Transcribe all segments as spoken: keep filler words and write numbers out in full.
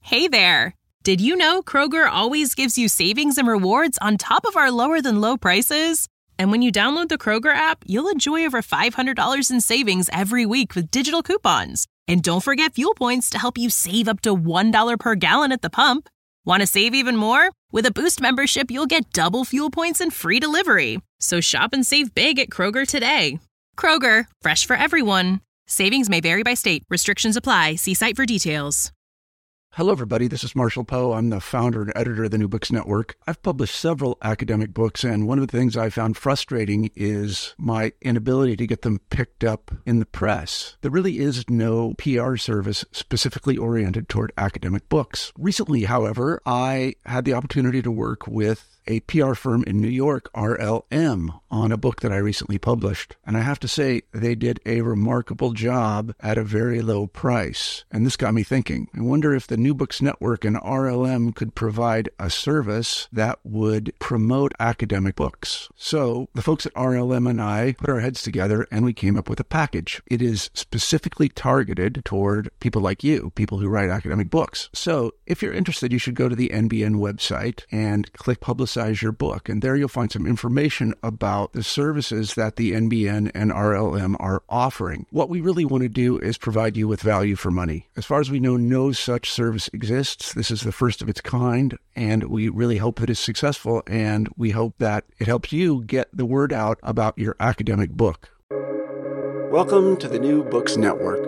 Hey there! Did you know Kroger always gives you savings and rewards on top of our lower than low prices? And when you download the Kroger app, you'll enjoy over five hundred dollars in savings every week with digital coupons. And don't forget fuel points to help you save up to one dollar per gallon at the pump. Want to save even more? With a Boost membership, you'll get double fuel points and free delivery. So shop and save big at Kroger today. Kroger, fresh for everyone. Savings may vary by state. Restrictions apply. See site for details. Hello, everybody. This is Marshall Poe. I'm the founder and editor of the New Books Network. I've published several academic books, and one of the things I found frustrating is my inability to get them picked up in the press. There really is no P R service specifically oriented toward academic books. Recently, however, I had the opportunity to work with a P R firm in New York, R L M, on a book that I recently published. And I have to say, they did a remarkable job at a very low price. And this got me thinking. I wonder if the New Books Network and R L M could provide a service that would promote academic books. So the folks at R L M and I put our heads together and we came up with a package. It is specifically targeted toward people like you, people who write academic books. So if you're interested, you should go to the N B N website and click Publicize your book. And there you'll find some information about the services that the N B N and R L M are offering. What we really want to do is provide you with value for money. As far as we know, no such service exists. This is the first of its kind, and we really hope that it's successful, and we hope that it helps you get the word out about your academic book. Welcome to the New Books Network.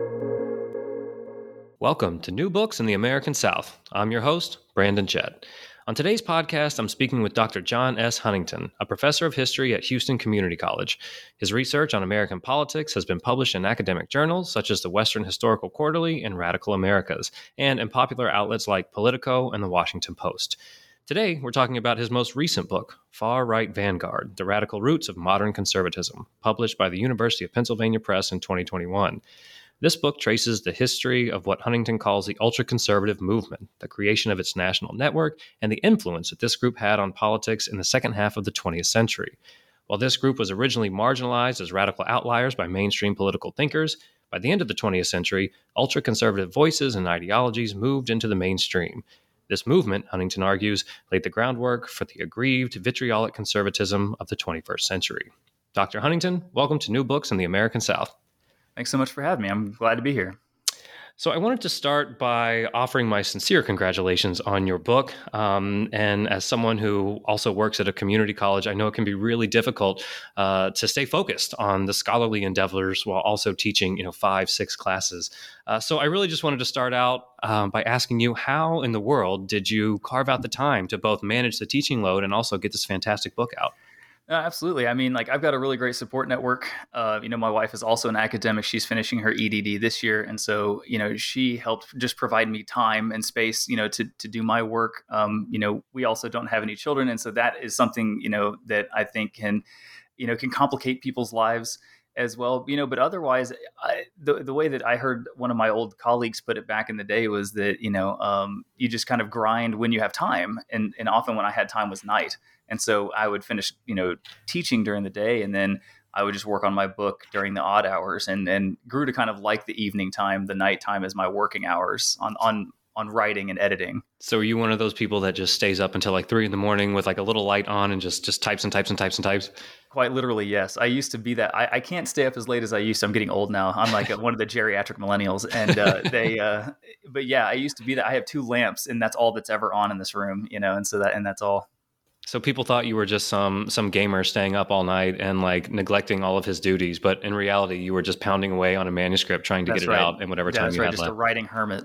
Welcome to New Books in the American South. I'm your host, Brandon Jett. On today's podcast, I'm speaking with Doctor John S. Huntington, a professor of history at Houston Community College. His research on American politics has been published in academic journals such as the Western Historical Quarterly and Radical Americas, and in popular outlets like Politico and the Washington Post. Today, we're talking about his most recent book, Far Right Vanguard, The Radical Roots of Modern Conservatism, published by the University of Pennsylvania Press in twenty twenty-one. This book traces the history of what Huntington calls the ultra-conservative movement, the creation of its national network, and the influence that this group had on politics in the second half of the twentieth century. While this group was originally marginalized as radical outliers by mainstream political thinkers, by the end of the twentieth century, ultra-conservative voices and ideologies moved into the mainstream. This movement, Huntington argues, laid the groundwork for the aggrieved, vitriolic conservatism of the twenty-first century. Doctor Huntington, welcome to New Books in the American South. Thanks so much for having me. I'm glad to be here. So I wanted to start by offering my sincere congratulations on your book. Um, and as someone who also works at a community college, I know it can be really difficult uh, to stay focused on the scholarly endeavors while also teaching, you know, five, six classes. Uh, so I really just wanted to start out um, by asking you, how in the world did you carve out the time to both manage the teaching load and also get this fantastic book out? Uh, absolutely. I mean, like, I've got a really great support network. Uh, you know, my wife is also an academic. She's finishing her E D D this year. And so, you know, she helped just provide me time and space, you know, to, to do my work. Um, you know, we also don't have any children. And so that is something, you know, that I think can, you know, can complicate people's lives as well, you know, but otherwise, I, the the way that I heard one of my old colleagues put it back in the day was that, you know, um, you just kind of grind when you have time. And, and often when I had time was night. And so I would finish, you know, teaching during the day, and then I would just work on my book during the odd hours, and, and grew to kind of like the evening time, the night time as my working hours on, on, on writing and editing. So are you one of those people that just stays up until like three in the morning with like a little light on and just, just types and types and types and types? Quite literally, yes. I used to be that. I, I can't stay up as late as I used to. I'm getting old now. I'm like a, one of the geriatric millennials. And uh, they, uh, but yeah, I used to be that. I have two lamps, and that's all that's ever on in this room, you know, and so that, and that's all. So people thought you were just some some gamer staying up all night and like neglecting all of his duties, but in reality, you were just pounding away on a manuscript trying to That's get it right. out in whatever time That's you right. had Just left. a writing hermit.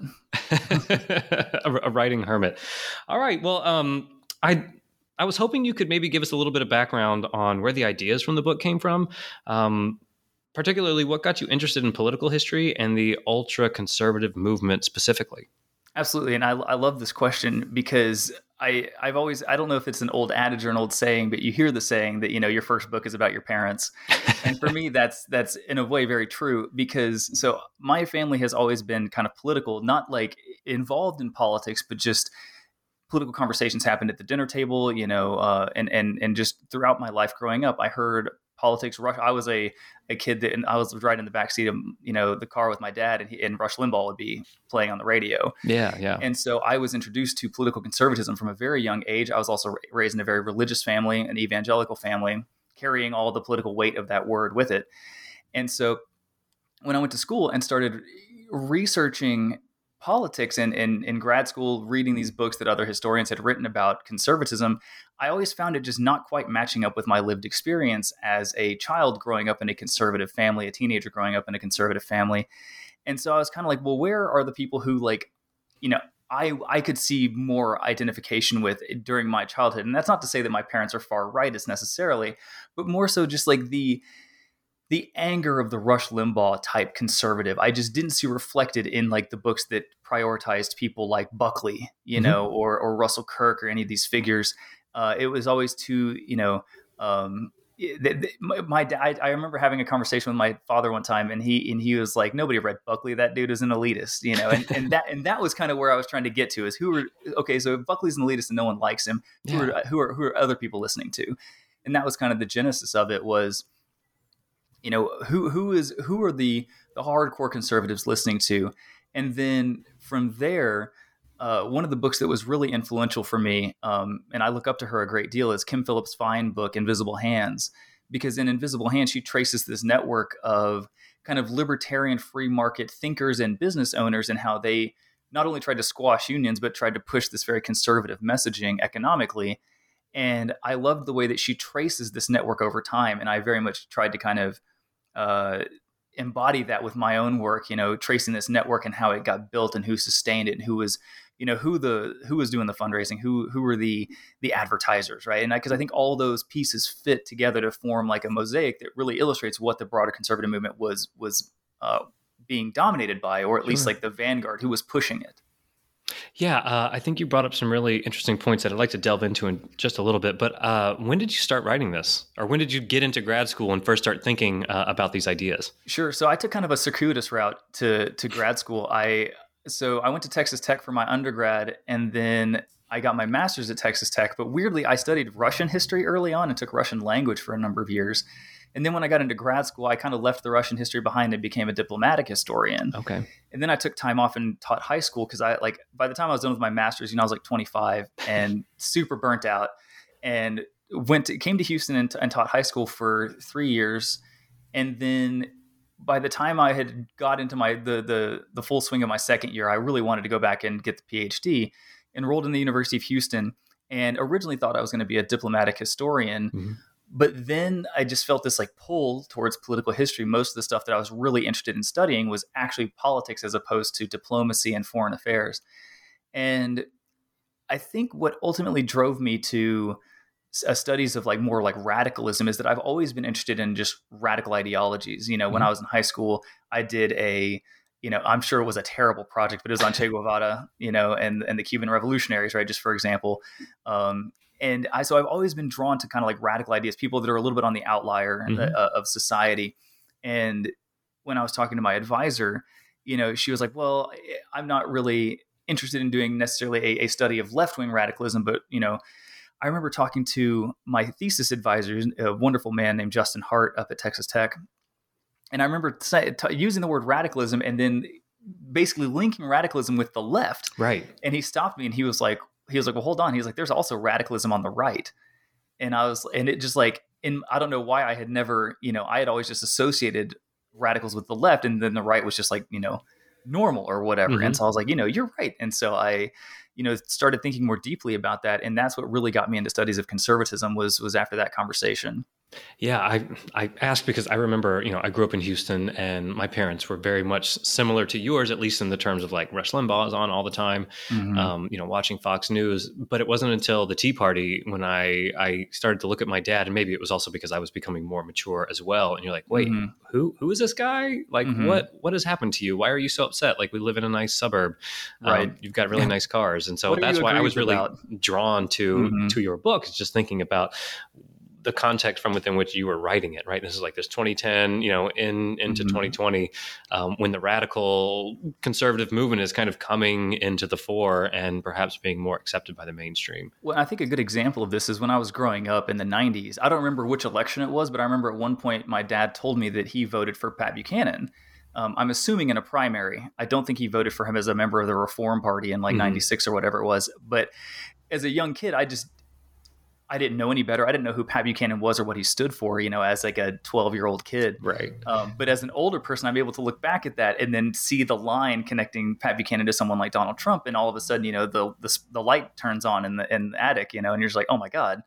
a, a writing hermit. All right. Well, um, I I was hoping you could maybe give us a little bit of background on where the ideas from the book came from. Um, particularly, what got you interested in political history and the ultra conservative movement specifically? Absolutely. And I, I love this question because I, I've always, I don't know if it's an old adage or an old saying, but you hear the saying that, you know, your first book is about your parents. And for me, that's, that's in a way very true, because so my family has always been kind of political, not like involved in politics, but just political conversations happened at the dinner table, you know, uh, and, and, and just throughout my life growing up, I heard politics. Rush, I was a, a kid that, and I was riding in the backseat of, you know, the car with my dad, and, he, and Rush Limbaugh would be playing on the radio. Yeah, yeah. And so I was introduced to political conservatism from a very young age. I was also raised in a very religious family, an evangelical family, carrying all the political weight of that word with it. And so when I went to school and started researching politics and in, in grad school, reading these books that other historians had written about conservatism, I always found it just not quite matching up with my lived experience as a child growing up in a conservative family, a teenager growing up in a conservative family. And so I was kind of like, well, where are the people who, like, you know, I, I could see more identification with during my childhood. And that's not to say that my parents are far rightist necessarily, but more so just like the the anger of the Rush Limbaugh type conservative. I just didn't see reflected in like the books that prioritized people like Buckley, you mm-hmm. know, or or Russell Kirk or any of these figures. Uh, it was always too, you know, um, th- th- my, my dad. I remember having a conversation with my father one time, and he and he was like, "Nobody read Buckley. That dude is an elitist," you know, and, and that and that was kind of where I was trying to get to is who are okay. So if Buckley's an elitist and no one likes him, who yeah. are who are who are other people listening to? And that was kind of the genesis of it was, you know, who who is who are the the hardcore conservatives listening to? And then from there, uh, one of the books that was really influential for me, um, and I look up to her a great deal, is Kim Phillips' fine book, Invisible Hands. Because in Invisible Hands, she traces this network of kind of libertarian free market thinkers and business owners and how they not only tried to squash unions, but tried to push this very conservative messaging economically. And I loved the way that she traces this network over time. And I very much tried to kind of uh, embody that with my own work, you know, tracing this network and how it got built and who sustained it and who was, you know, who the who was doing the fundraising, who who were the the advertisers, right? And because I, I think all those pieces fit together to form like a mosaic that really illustrates what the broader conservative movement was was uh, being dominated by, or at least Sure. like the vanguard who was pushing it. Yeah, uh, I think you brought up some really interesting points that I'd like to delve into in just a little bit. But uh, when did you start writing this? Or when did you get into grad school and first start thinking uh, about these ideas? Sure. So I took kind of a circuitous route to to grad school. I so I went to Texas Tech for my undergrad, and then I got my master's at Texas Tech. But weirdly, I studied Russian history early on and took Russian language for a number of years. And then when I got into grad school, I kind of left the Russian history behind and became a diplomatic historian. Okay. And then I took time off and taught high school because I like by the time I was done with my master's, you know, I was like twenty-five and super burnt out, and went to, came to Houston and, and taught high school for three years. And then by the time I had got into my the the the full swing of my second year, I really wanted to go back and get the PhD. Enrolled in the University of Houston, and originally thought I was going to be a diplomatic historian. Mm-hmm. But then I just felt this like pull towards political history. Most of the stuff that I was really interested in studying was actually politics as opposed to diplomacy and foreign affairs. And I think what ultimately drove me to uh, studies of like more like radicalism is that I've always been interested in just radical ideologies. You know, mm-hmm. when I was in high school, I did a, you know, I'm sure it was a terrible project, but it was on Che Guevara, you know, and, and the Cuban revolutionaries, right? Just for example. Um, And I, so I've always been drawn to kind of like radical ideas, people that are a little bit on the outlier mm-hmm. uh, of society. And when I was talking to my advisor, you know, she was like, well, I'm not really interested in doing necessarily a, a study of left-wing radicalism. But, you know, I remember talking to my thesis advisor, a wonderful man named Justin Hart up at Texas Tech. And I remember t- t- using the word radicalism and then basically linking radicalism with the left. Right. And he stopped me and he was like, He was like, well, hold on. He was like, there's also radicalism on the right. And I was, and it just like, in, I don't know why I had never, you know, I had always just associated radicals with the left. And then the right was just like, you know, normal or whatever. Mm-hmm. And so I was like, you know, you're right. And so I, you know, started thinking more deeply about that. And that's what really got me into studies of conservatism was, was after that conversation. Yeah, I I asked because I remember, you know, I grew up in Houston and my parents were very much similar to yours, at least in the terms of like Rush Limbaugh is on all the time, mm-hmm. um, you know, watching Fox News. But it wasn't until the Tea Party when I, I started to look at my dad, and maybe it was also because I was becoming more mature as well. And you're like, wait, mm-hmm. who who is this guy? Like, mm-hmm. what what has happened to you? Why are you so upset? Like, we live in a nice suburb. Right. Um, you've got really nice cars. And so that's why I was really about? drawn to, mm-hmm. to your book, is just thinking about the context from within which you were writing it, right? This is like this twenty ten, you know, in into mm-hmm. twenty twenty, um, when the radical conservative movement is kind of coming into the fore and perhaps being more accepted by the mainstream. Well, I think a good example of this is when I was growing up in the nineties. I don't remember which election it was, but I remember at one point my dad told me that he voted for Pat Buchanan. Um, I'm assuming in a primary. I don't think he voted for him as a member of the Reform Party in like mm-hmm. ninety-six or whatever it was. But as a young kid, I just, I didn't know any better. I didn't know who Pat Buchanan was or what he stood for, you know, as like a twelve year old kid. Right. Um, but as an older person, I'm able to look back at that and then see the line connecting Pat Buchanan to someone like Donald Trump. And all of a sudden, you know, the, the, the light turns on in the, in the attic, you know, and you're just like, oh my God.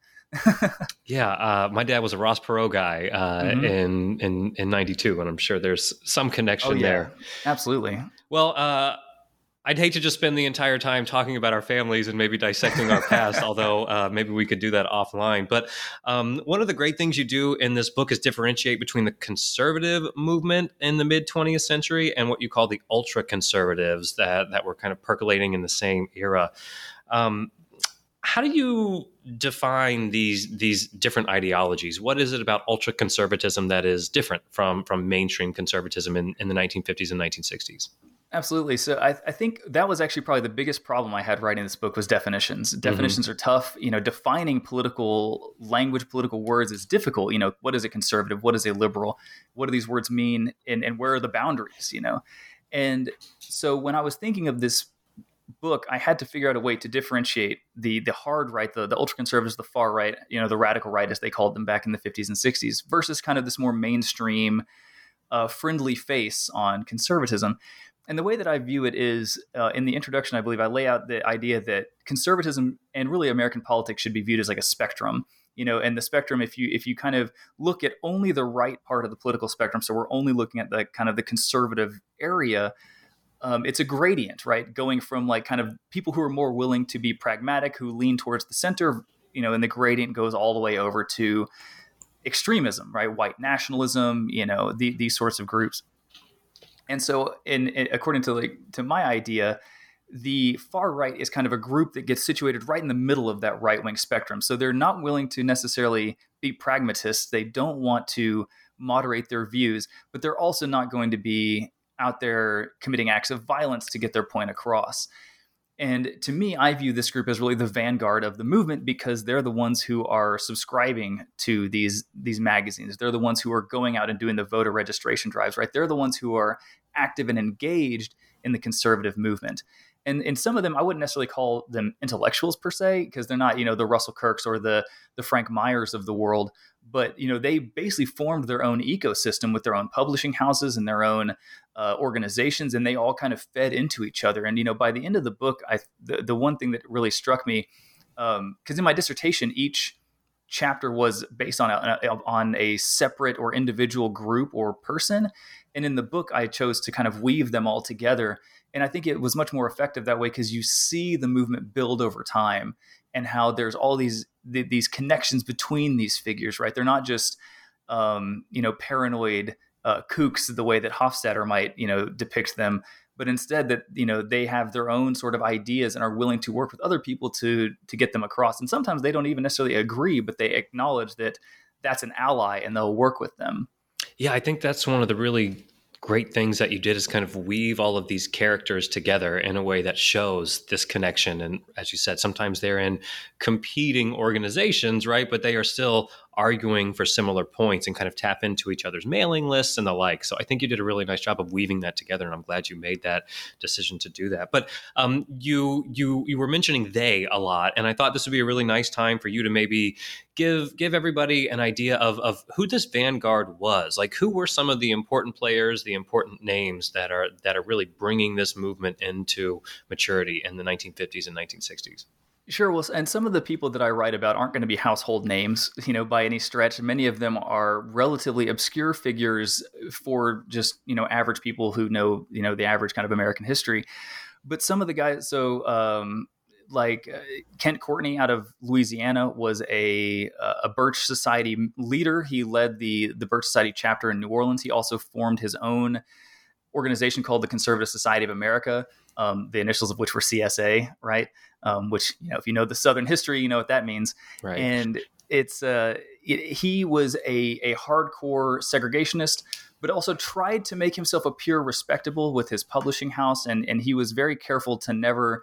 yeah, uh, my dad was a Ross Perot guy uh, mm-hmm. in in in ninety-two, and I'm sure there's some connection oh, yeah. there. Absolutely. Well, uh, I'd hate to just spend the entire time talking about our families and maybe dissecting our past, although uh, maybe we could do that offline. But um, one of the great things you do in this book is differentiate between the conservative movement in the mid twentieth century and what you call the ultra conservatives that that were kind of percolating in the same era. Um, How do you define these these different ideologies? What is it about ultra conservatism that is different from from mainstream conservatism in, in the nineteen fifties and nineteen sixties? Absolutely. So I, I think that was actually probably the biggest problem I had writing this book was definitions. Definitions mm-hmm. are tough. You know, defining political language, political words is difficult. You know, what is a conservative? What is a liberal? What do these words mean? And, and where are the boundaries, you know? And so when I was thinking of this book, I had to figure out a way to differentiate the the hard right, the, the ultra conservatives, the far right, you know, the radical right, as they called them back in the fifties and sixties, versus kind of this more mainstream, uh, friendly face on conservatism. And the way that I view it is uh, in the introduction, I believe I lay out the idea that conservatism and really American politics should be viewed as like a spectrum. You know, and the spectrum, if you if you kind of look at only the right part of the political spectrum, so we're only looking at the kind of the conservative area, Um, it's a gradient, right? Going from like kind of people who are more willing to be pragmatic, who lean towards the center, you know, and the gradient goes all the way over to extremism, right? White nationalism, you know, the, these sorts of groups. And so in, in according to like to my idea, the far right is kind of a group that gets situated right in the middle of that right-wing spectrum. So they're not willing to necessarily be pragmatists. They don't want to moderate their views, but they're also not going to be out there committing acts of violence to get their point across. And to me, I view this group as really the vanguard of the movement because they're the ones who are subscribing to these, these magazines. They're the ones who are going out and doing the voter registration drives, right? They're the ones who are active and engaged in the conservative movement. And and some of them, I wouldn't necessarily call them intellectuals per se, because they're not, you know, the Russell Kirks or the the Frank Myers of the world. But, you know, they basically formed their own ecosystem with their own publishing houses and their own uh, organizations, and they all kind of fed into each other. And, you know, by the end of the book, I the, the one thing that really struck me, because um, in my dissertation, each chapter was based on a, on a separate or individual group or person. And in the book, I chose to kind of weave them all together. And I think it was much more effective that way because you see the movement build over time and how there's all these th- these connections between these figures, right? They're not just, um, you know, paranoid uh, kooks the way that Hofstadter might, you know, depict them, but instead that, you know, they have their own sort of ideas and are willing to work with other people to to get them across. And sometimes they don't even necessarily agree, but they acknowledge that that's an ally and they'll work with them. Yeah, I think that's one of the really great things that you did is kind of weave all of these characters together in a way that shows this connection. And as you said, sometimes they're in competing organizations, right? But they are still arguing for similar points and kind of tap into each other's mailing lists and the like. So I think you did a really nice job of weaving that together, and I'm glad you made that decision to do that. But um, you you you were mentioning they a lot, and I thought this would be a really nice time for you to maybe give give everybody an idea of of who this vanguard was. Like, who were some of the important players, the important names that are that are really bringing this movement into maturity in the nineteen fifties and nineteen sixties? Sure. Well, and some of the people that I write about aren't going to be household names, you know, by any stretch. Many of them are relatively obscure figures for just, you know, average people who know, you know, the average kind of American history. But some of the guys, so um, like uh, Kent Courtney out of Louisiana was a a Birch Society leader. He led the the Birch Society chapter in New Orleans. He also formed his own organization called the Conservative Society of America, um, the initials of which were C S A, right? Um, which, you know, if you know the Southern history, you know what that means. Right. And it's uh, it, he was a, a hardcore segregationist, but also tried to make himself appear respectable with his publishing house. And, and he was very careful to never,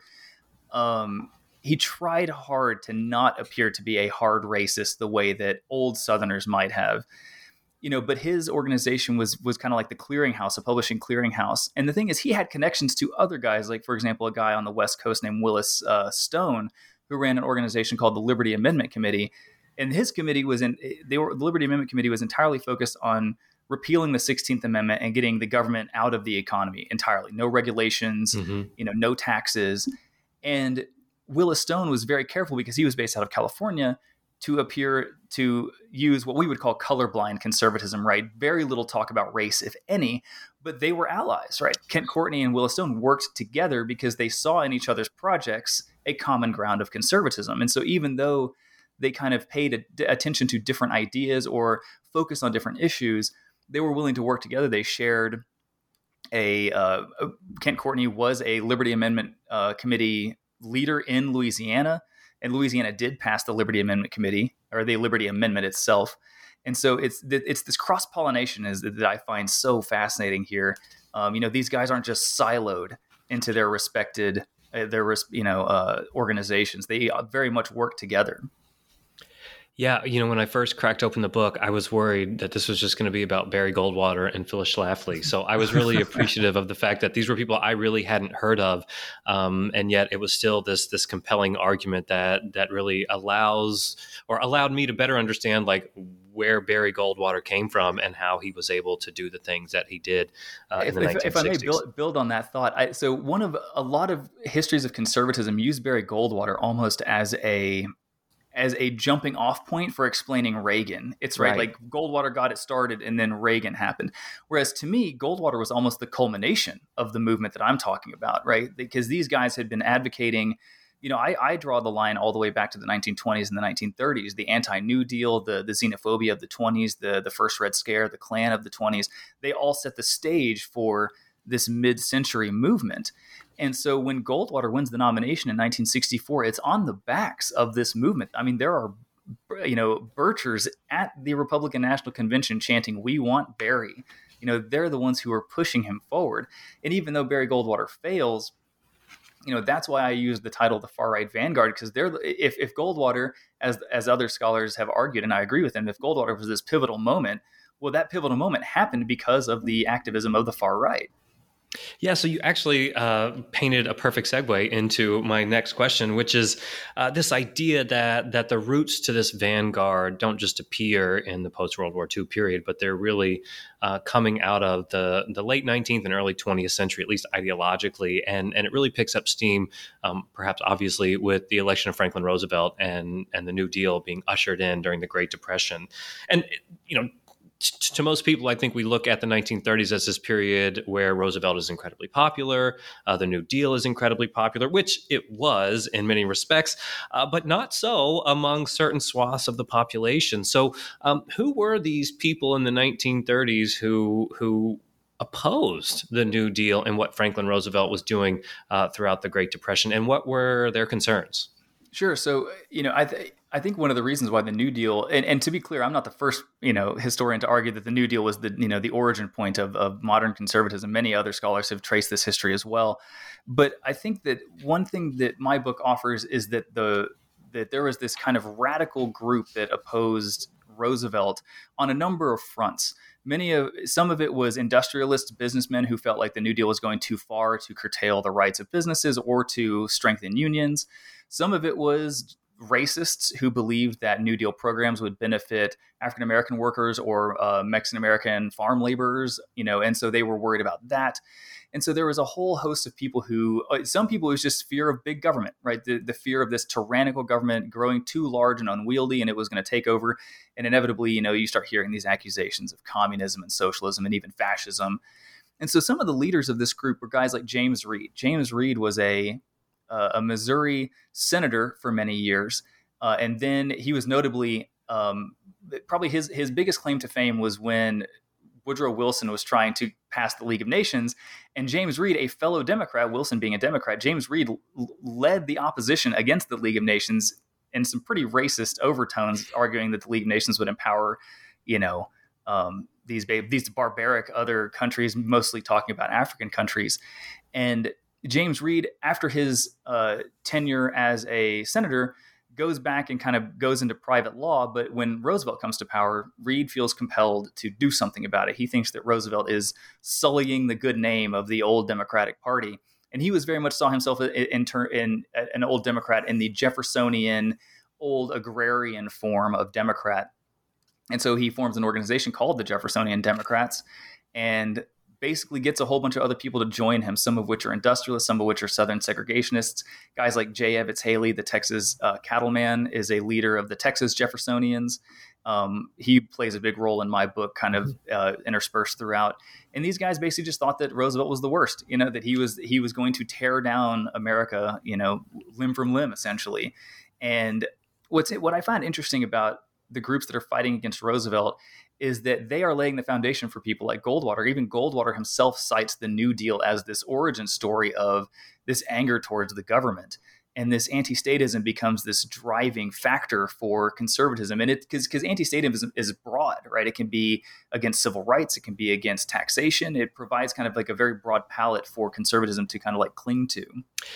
um, he tried hard to not appear to be a hard racist the way that old Southerners might have, you know, but his organization was, was kind of like the clearinghouse, a publishing clearinghouse. And the thing is, he had connections to other guys, like, for example, a guy on the West Coast named Willis uh, Stone, who ran an organization called the Liberty Amendment Committee. And his committee was in, they were, the Liberty Amendment Committee was entirely focused on repealing the sixteenth Amendment and getting the government out of the economy entirely. No regulations, mm-hmm. you know, no taxes. And Willis Stone was very careful, because he was based out of California, to appear to use what we would call colorblind conservatism, right? Very little talk about race, if any, but they were allies, right? Kent Courtney and Willis Stone worked together because they saw in each other's projects a common ground of conservatism. And so even though they kind of paid a, attention to different ideas or focused on different issues, they were willing to work together. They shared a, uh, Kent Courtney was a Liberty Amendment uh, Committee leader in Louisiana, and Louisiana did pass the Liberty Amendment Committee, or the Liberty Amendment itself. And so it's it's this cross-pollination is that I find so fascinating here. Um, you know, these guys aren't just siloed into their respected, uh, their you know uh, organizations. They very much work together. Yeah, you know, when I first cracked open the book, I was worried that this was just going to be about Barry Goldwater and Phyllis Schlafly. So I was really appreciative of the fact that these were people I really hadn't heard of, um, and yet it was still this this compelling argument that that really allows or allowed me to better understand like where Barry Goldwater came from and how he was able to do the things that he did uh, in if, the if, nineteen sixties. If I may build, build on that thought, I, so one of a lot of histories of conservatism use Barry Goldwater almost as a as a jumping off point for explaining Reagan. It's right, right. Like Goldwater got it started and then Reagan happened. Whereas to me, Goldwater was almost the culmination of the movement that I'm talking about, right? Because these guys had been advocating, you know, I, I draw the line all the way back to the nineteen twenties and the nineteen thirties, the anti-New Deal, the, the xenophobia of the twenties, the, the first Red Scare, the Klan of the twenties. They all set the stage for this mid-century movement. And so when Goldwater wins the nomination in nineteen sixty-four, it's on the backs of this movement. I mean, there are, you know, Birchers at the Republican National Convention chanting, "We want Barry." You know, they're the ones who are pushing him forward. And even though Barry Goldwater fails, you know, that's why I use the title "The Far Right Vanguard," because they're if if Goldwater, as as other scholars have argued, and I agree with them, if Goldwater was this pivotal moment, well, that pivotal moment happened because of the activism of the far right. Yeah, so you actually uh, painted a perfect segue into my next question, which is uh, this idea that that the roots to this vanguard don't just appear in the post-World War Two period, but they're really uh, coming out of the, the late nineteenth and early twentieth century, at least ideologically, and, and it really picks up steam, um, perhaps obviously, with the election of Franklin Roosevelt and, and the New Deal being ushered in during the Great Depression. And, you know, to most people, I think we look at the nineteen thirties as this period where Roosevelt is incredibly popular, uh, the New Deal is incredibly popular, which it was in many respects, uh, but not so among certain swaths of the population. So um, who were these people in the nineteen thirties who who opposed the New Deal and what Franklin Roosevelt was doing uh, throughout the Great Depression, and what were their concerns? Sure. So, you know, I th- I think one of the reasons why the New Deal, and, and to be clear, I'm not the first, you know, historian to argue that the New Deal was the, you know, the origin point of, of modern conservatism. Many other scholars have traced this history as well. But I think that one thing that my book offers is that the that there was this kind of radical group that opposed Roosevelt on a number of fronts. Many of some of it was industrialist businessmen who felt like the New Deal was going too far to curtail the rights of businesses or to strengthen unions. Some of it was racists who believed that New Deal programs would benefit African-American workers or uh, Mexican-American farm laborers, you know, and so they were worried about that. And so there was a whole host of people who, uh, some people, it was just fear of big government, right? The, the fear of this tyrannical government growing too large and unwieldy, and it was going to take over. And inevitably, you know, you start hearing these accusations of communism and socialism and even fascism. And so some of the leaders of this group were guys like James Reed. James Reed was a Uh, a Missouri senator for many years. Uh, and then he was notably, um, probably his, his biggest claim to fame was when Woodrow Wilson was trying to pass the League of Nations. And James Reed, a fellow Democrat, Wilson being a Democrat, James Reed l- led the opposition against the League of Nations in some pretty racist overtones, arguing that the League of Nations would empower, you know, um, these these barbaric other countries, mostly talking about African countries. And James Reed, after his uh, tenure as a senator, goes back and kind of goes into private law. But when Roosevelt comes to power, Reed feels compelled to do something about it. He thinks that Roosevelt is sullying the good name of the old Democratic Party. And he was very much saw himself in, in, in an old Democrat in the Jeffersonian, old agrarian form of Democrat. And so he forms an organization called the Jeffersonian Democrats and basically gets a whole bunch of other people to join him, some of which are industrialists, some of which are Southern segregationists. Guys like J. Evetts Haley, the Texas uh, cattleman, is a leader of the Texas Jeffersonians. Um, he plays a big role in my book, kind of uh, interspersed throughout. And these guys basically just thought that Roosevelt was the worst, you know, that he was he was going to tear down America, you know, limb from limb, essentially. And what's what I find interesting about the groups that are fighting against Roosevelt is that they are laying the foundation for people like Goldwater. Even Goldwater himself cites the New Deal as this origin story of this anger towards the government. And this anti-statism becomes this driving factor for conservatism. And it because because anti-statism is broad, right? It can be against civil rights. It can be against taxation. It provides kind of like a very broad palette for conservatism to kind of like cling to.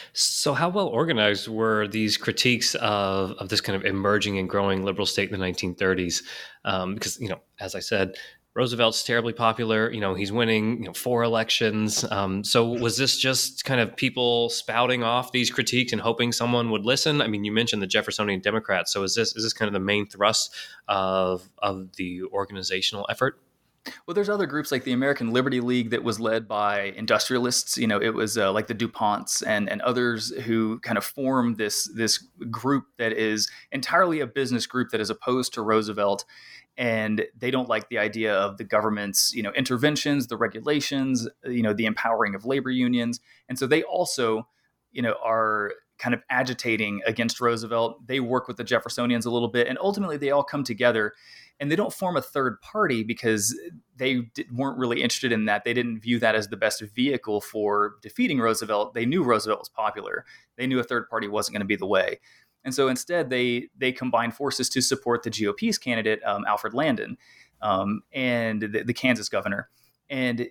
So how well organized were these critiques of, of this kind of emerging and growing liberal state in the nineteen thirties? Um, because, you know, as I said, Roosevelt's terribly popular. You know, he's winning, you know, four elections. Um, so was this just kind of people spouting off these critiques and hoping someone would listen? I mean, you mentioned the Jeffersonian Democrats. So is this is this kind of the main thrust of of the organizational effort? Well, there's other groups like the American Liberty League that was led by industrialists. You know, it was uh, like the DuPonts and and others who kind of formed this this group that is entirely a business group that is opposed to Roosevelt. And they don't like the idea of the government's, you know, interventions, the regulations, you know, the empowering of labor unions. And so they also, you know, are kind of agitating against Roosevelt. They work with the Jeffersonians a little bit, and ultimately they all come together. And they don't form a third party because they did, weren't really interested in that. They didn't view that as the best vehicle for defeating Roosevelt. They knew Roosevelt was popular. They knew a third party wasn't going to be the way. And so instead, they they combined forces to support the G O P's candidate, um, Alfred Landon, um, and the, the Kansas governor. And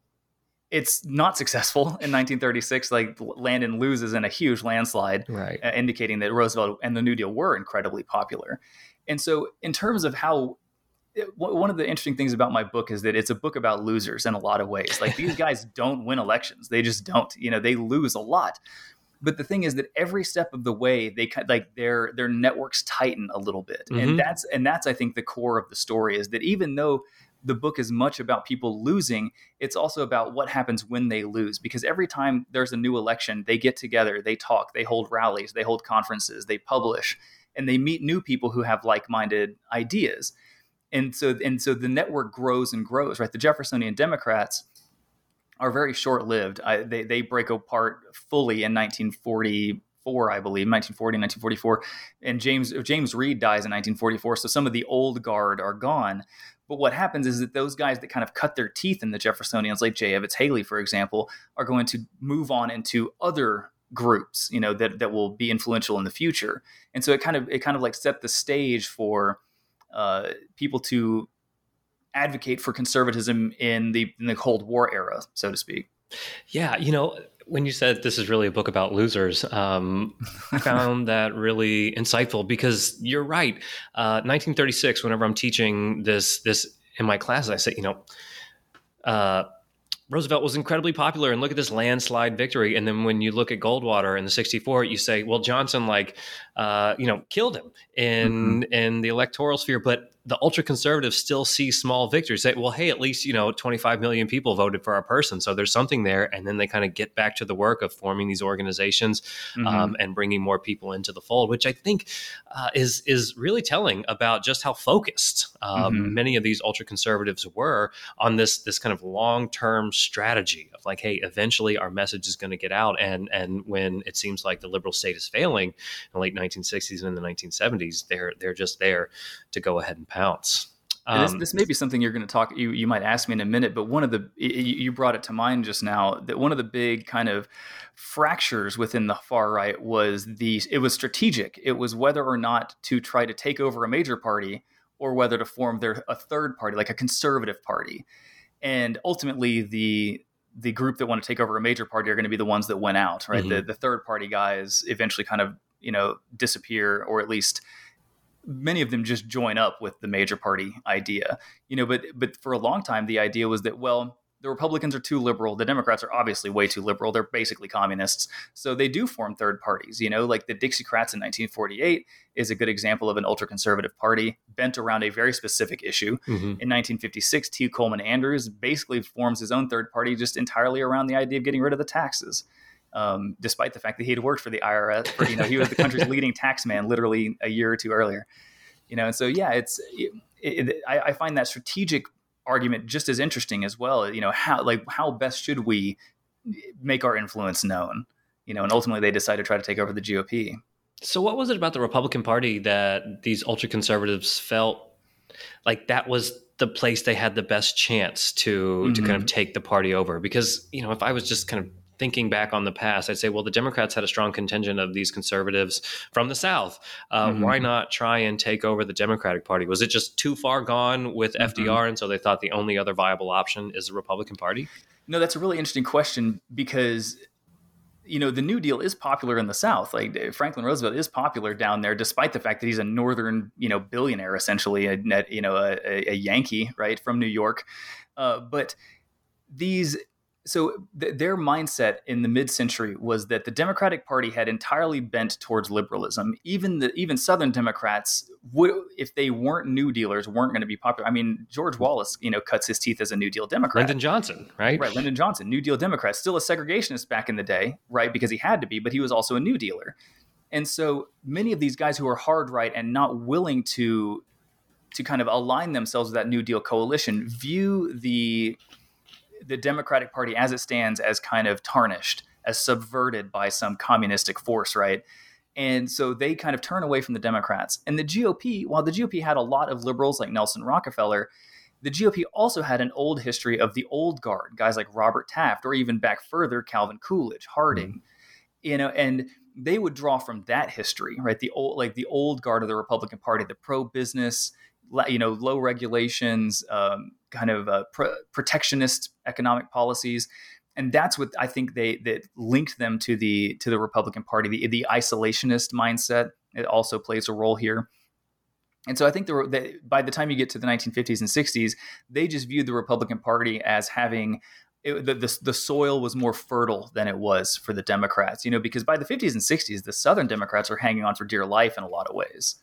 it's not successful in nineteen thirty-six. Like Landon loses in a huge landslide, right. uh, indicating that Roosevelt and the New Deal were incredibly popular. And so in terms of how it, one of the interesting things about my book is that it's a book about losers in a lot of ways. Like these guys don't win elections. They just don't. You know, they lose a lot. But the thing is that every step of the way, they like their their networks tighten a little bit, mm-hmm. and that's and that's I think the core of the story is that even though the book is much about people losing, it's also about what happens when they lose. Because every time there's a new election, they get together, they talk, they hold rallies, they hold conferences, they publish, and they meet new people who have like-minded ideas, and so and so the network grows and grows. Right, the Jeffersonian Democrats are very short-lived. I, they they break apart fully in nineteen forty-four, I believe, nineteen forty, nineteen forty-four, and James James Reed dies in nineteen forty-four. So some of the old guard are gone. But what happens is that those guys that kind of cut their teeth in the Jeffersonians, like J. Evetts Haley, for example, are going to move on into other groups, you know, that that will be influential in the future. And so it kind of it kind of like set the stage for uh, people to advocate for conservatism in the in the Cold War era, so to speak. Yeah, you know, when you said this is really a book about losers, um, I found that really insightful because you're right. Uh, nineteen thirty-six, whenever I'm teaching this this in my classes, I say, you know, uh, Roosevelt was incredibly popular, and look at this landslide victory. And then when you look at Goldwater in the sixty-four, you say, well, Johnson, like, uh, you know, killed him in mm-hmm. in the electoral sphere, but the ultra conservatives still see small victories. Say, well, hey, at least, you know, twenty-five million people voted for our person. So there's something there. And then they kind of get back to the work of forming these organizations mm-hmm. um, and bringing more people into the fold, which I think uh, is is really telling about just how focused um, mm-hmm. many of these ultra conservatives were on this this kind of long-term strategy of like, hey, eventually our message is going to get out. And and when it seems like the liberal state is failing in the late nineteen sixties and in the nineteen seventies, they're they're just there to go ahead and pounce. Um, this, this may be something you're going to talk, you, you might ask me in a minute, but one of the, you brought it to mind just now, that one of the big kind of fractures within the far right was the, it was strategic. It was whether or not to try to take over a major party or whether to form their, a third party, like a conservative party. And ultimately the, the group that want to take over a major party are going to be the ones that went out, right? Mm-hmm. The, the third party guys eventually kind of, you know, disappear, or at least many of them just join up with the major party idea, you know, but, but for a long time, the idea was that, well, the Republicans are too liberal. The Democrats are obviously way too liberal. They're basically communists. So they do form third parties, you know, like the Dixiecrats in nineteen forty-eight is a good example of an ultra-conservative party bent around a very specific issue. Mm-hmm. In nineteen fifty-six, T. Coleman Andrews basically forms his own third party just entirely around the idea of getting rid of the taxes. Um, despite the fact that he had worked for the I R S, for, you know, he was the country's leading tax man literally a year or two earlier, you know, and so, yeah, it's, it, it, I, I find that strategic argument just as interesting as well. You know, how, like, how best should we make our influence known, you know, and ultimately they decide to try to take over the G O P. So what was it about the Republican Party that these ultra conservatives felt like that was the place they had the best chance to, mm-hmm. to kind of take the party over? Because, you know, if I was just kind of thinking back on the past, I'd say, well, the Democrats had a strong contingent of these conservatives from the South. Uh, mm-hmm. Why not try and take over the Democratic Party? Was it just too far gone with mm-hmm. F D R, and so they thought the only other viable option is the Republican Party? No, that's a really interesting question, because, you know, the New Deal is popular in the South. Like, Franklin Roosevelt is popular down there, despite the fact that he's a northern, you know, billionaire, essentially, a net, you know, a, a Yankee, right, from New York. Uh, but these... So th- their mindset in the mid-century was that the Democratic Party had entirely bent towards liberalism. Even the even Southern Democrats, would, if they weren't New Dealers, weren't going to be popular. I mean, George Wallace, you know, cuts his teeth as a New Deal Democrat. Lyndon Johnson, right? Right, Lyndon Johnson, New Deal Democrat, still a segregationist back in the day, right? Because he had to be, but he was also a New Dealer. And so many of these guys who are hard right and not willing to to kind of align themselves with that New Deal coalition view the the Democratic Party as it stands as kind of tarnished, as subverted by some communistic force, right? And so they kind of turn away from the Democrats. And the G O P, while the G O P had a lot of liberals like Nelson Rockefeller, the G O P also had an old history of the old guard, guys like Robert Taft, or even back further, Calvin Coolidge, Harding, mm-hmm. you know, and they would draw from that history, right? The old, like the old guard of the Republican Party, the pro-business, you know, low regulations, um, kind of uh, pro- protectionist economic policies, and that's what I think they that linked them to the to the Republican Party. The the isolationist mindset, it also plays a role here, and so I think the, the, by the time you get to the nineteen fifties and sixties, they just viewed the Republican Party as having it, the, the the soil was more fertile than it was for the Democrats. You know, because by the fifties and sixties, the Southern Democrats are hanging on for dear life in a lot of ways.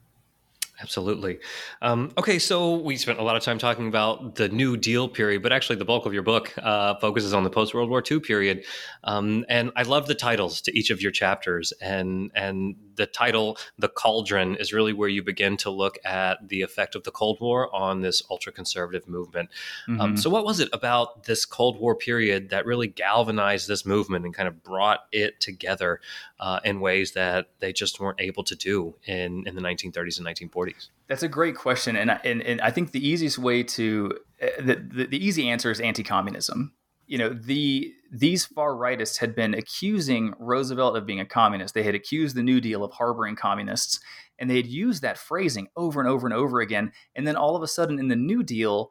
Absolutely. Um, okay, so we spent a lot of time talking about the New Deal period, but actually the bulk of your book uh, focuses on the post-World War Two period. Um, and I love the titles to each of your chapters. And, and the title, The Cauldron, is really where you begin to look at the effect of the Cold War on this ultra-conservative movement. Mm-hmm. Um, so what was it about this Cold War period that really galvanized this movement and kind of brought it together uh, in ways that they just weren't able to do in, in the nineteen thirties and nineteen forties? That's a great question, and and, and I think the easiest way to uh, the, the the easy answer is anti-communism. You know, the these far rightists had been accusing Roosevelt of being a communist. They had accused the New Deal of harboring communists, and they had used that phrasing over and over and over again. And then all of a sudden, in the New Deal,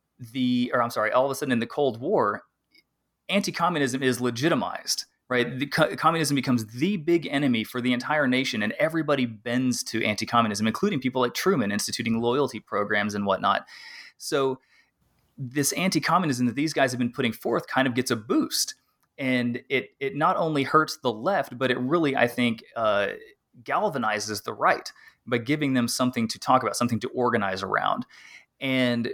the or I'm sorry, all of a sudden in the Cold War, anti-communism is legitimized. Right, the co- communism becomes the big enemy for the entire nation, and everybody bends to anti-communism, including people like Truman instituting loyalty programs and whatnot. So this anti-communism that these guys have been putting forth kind of gets a boost, and it it not only hurts the left, but it really, I think, uh, galvanizes the right by giving them something to talk about, something to organize around. And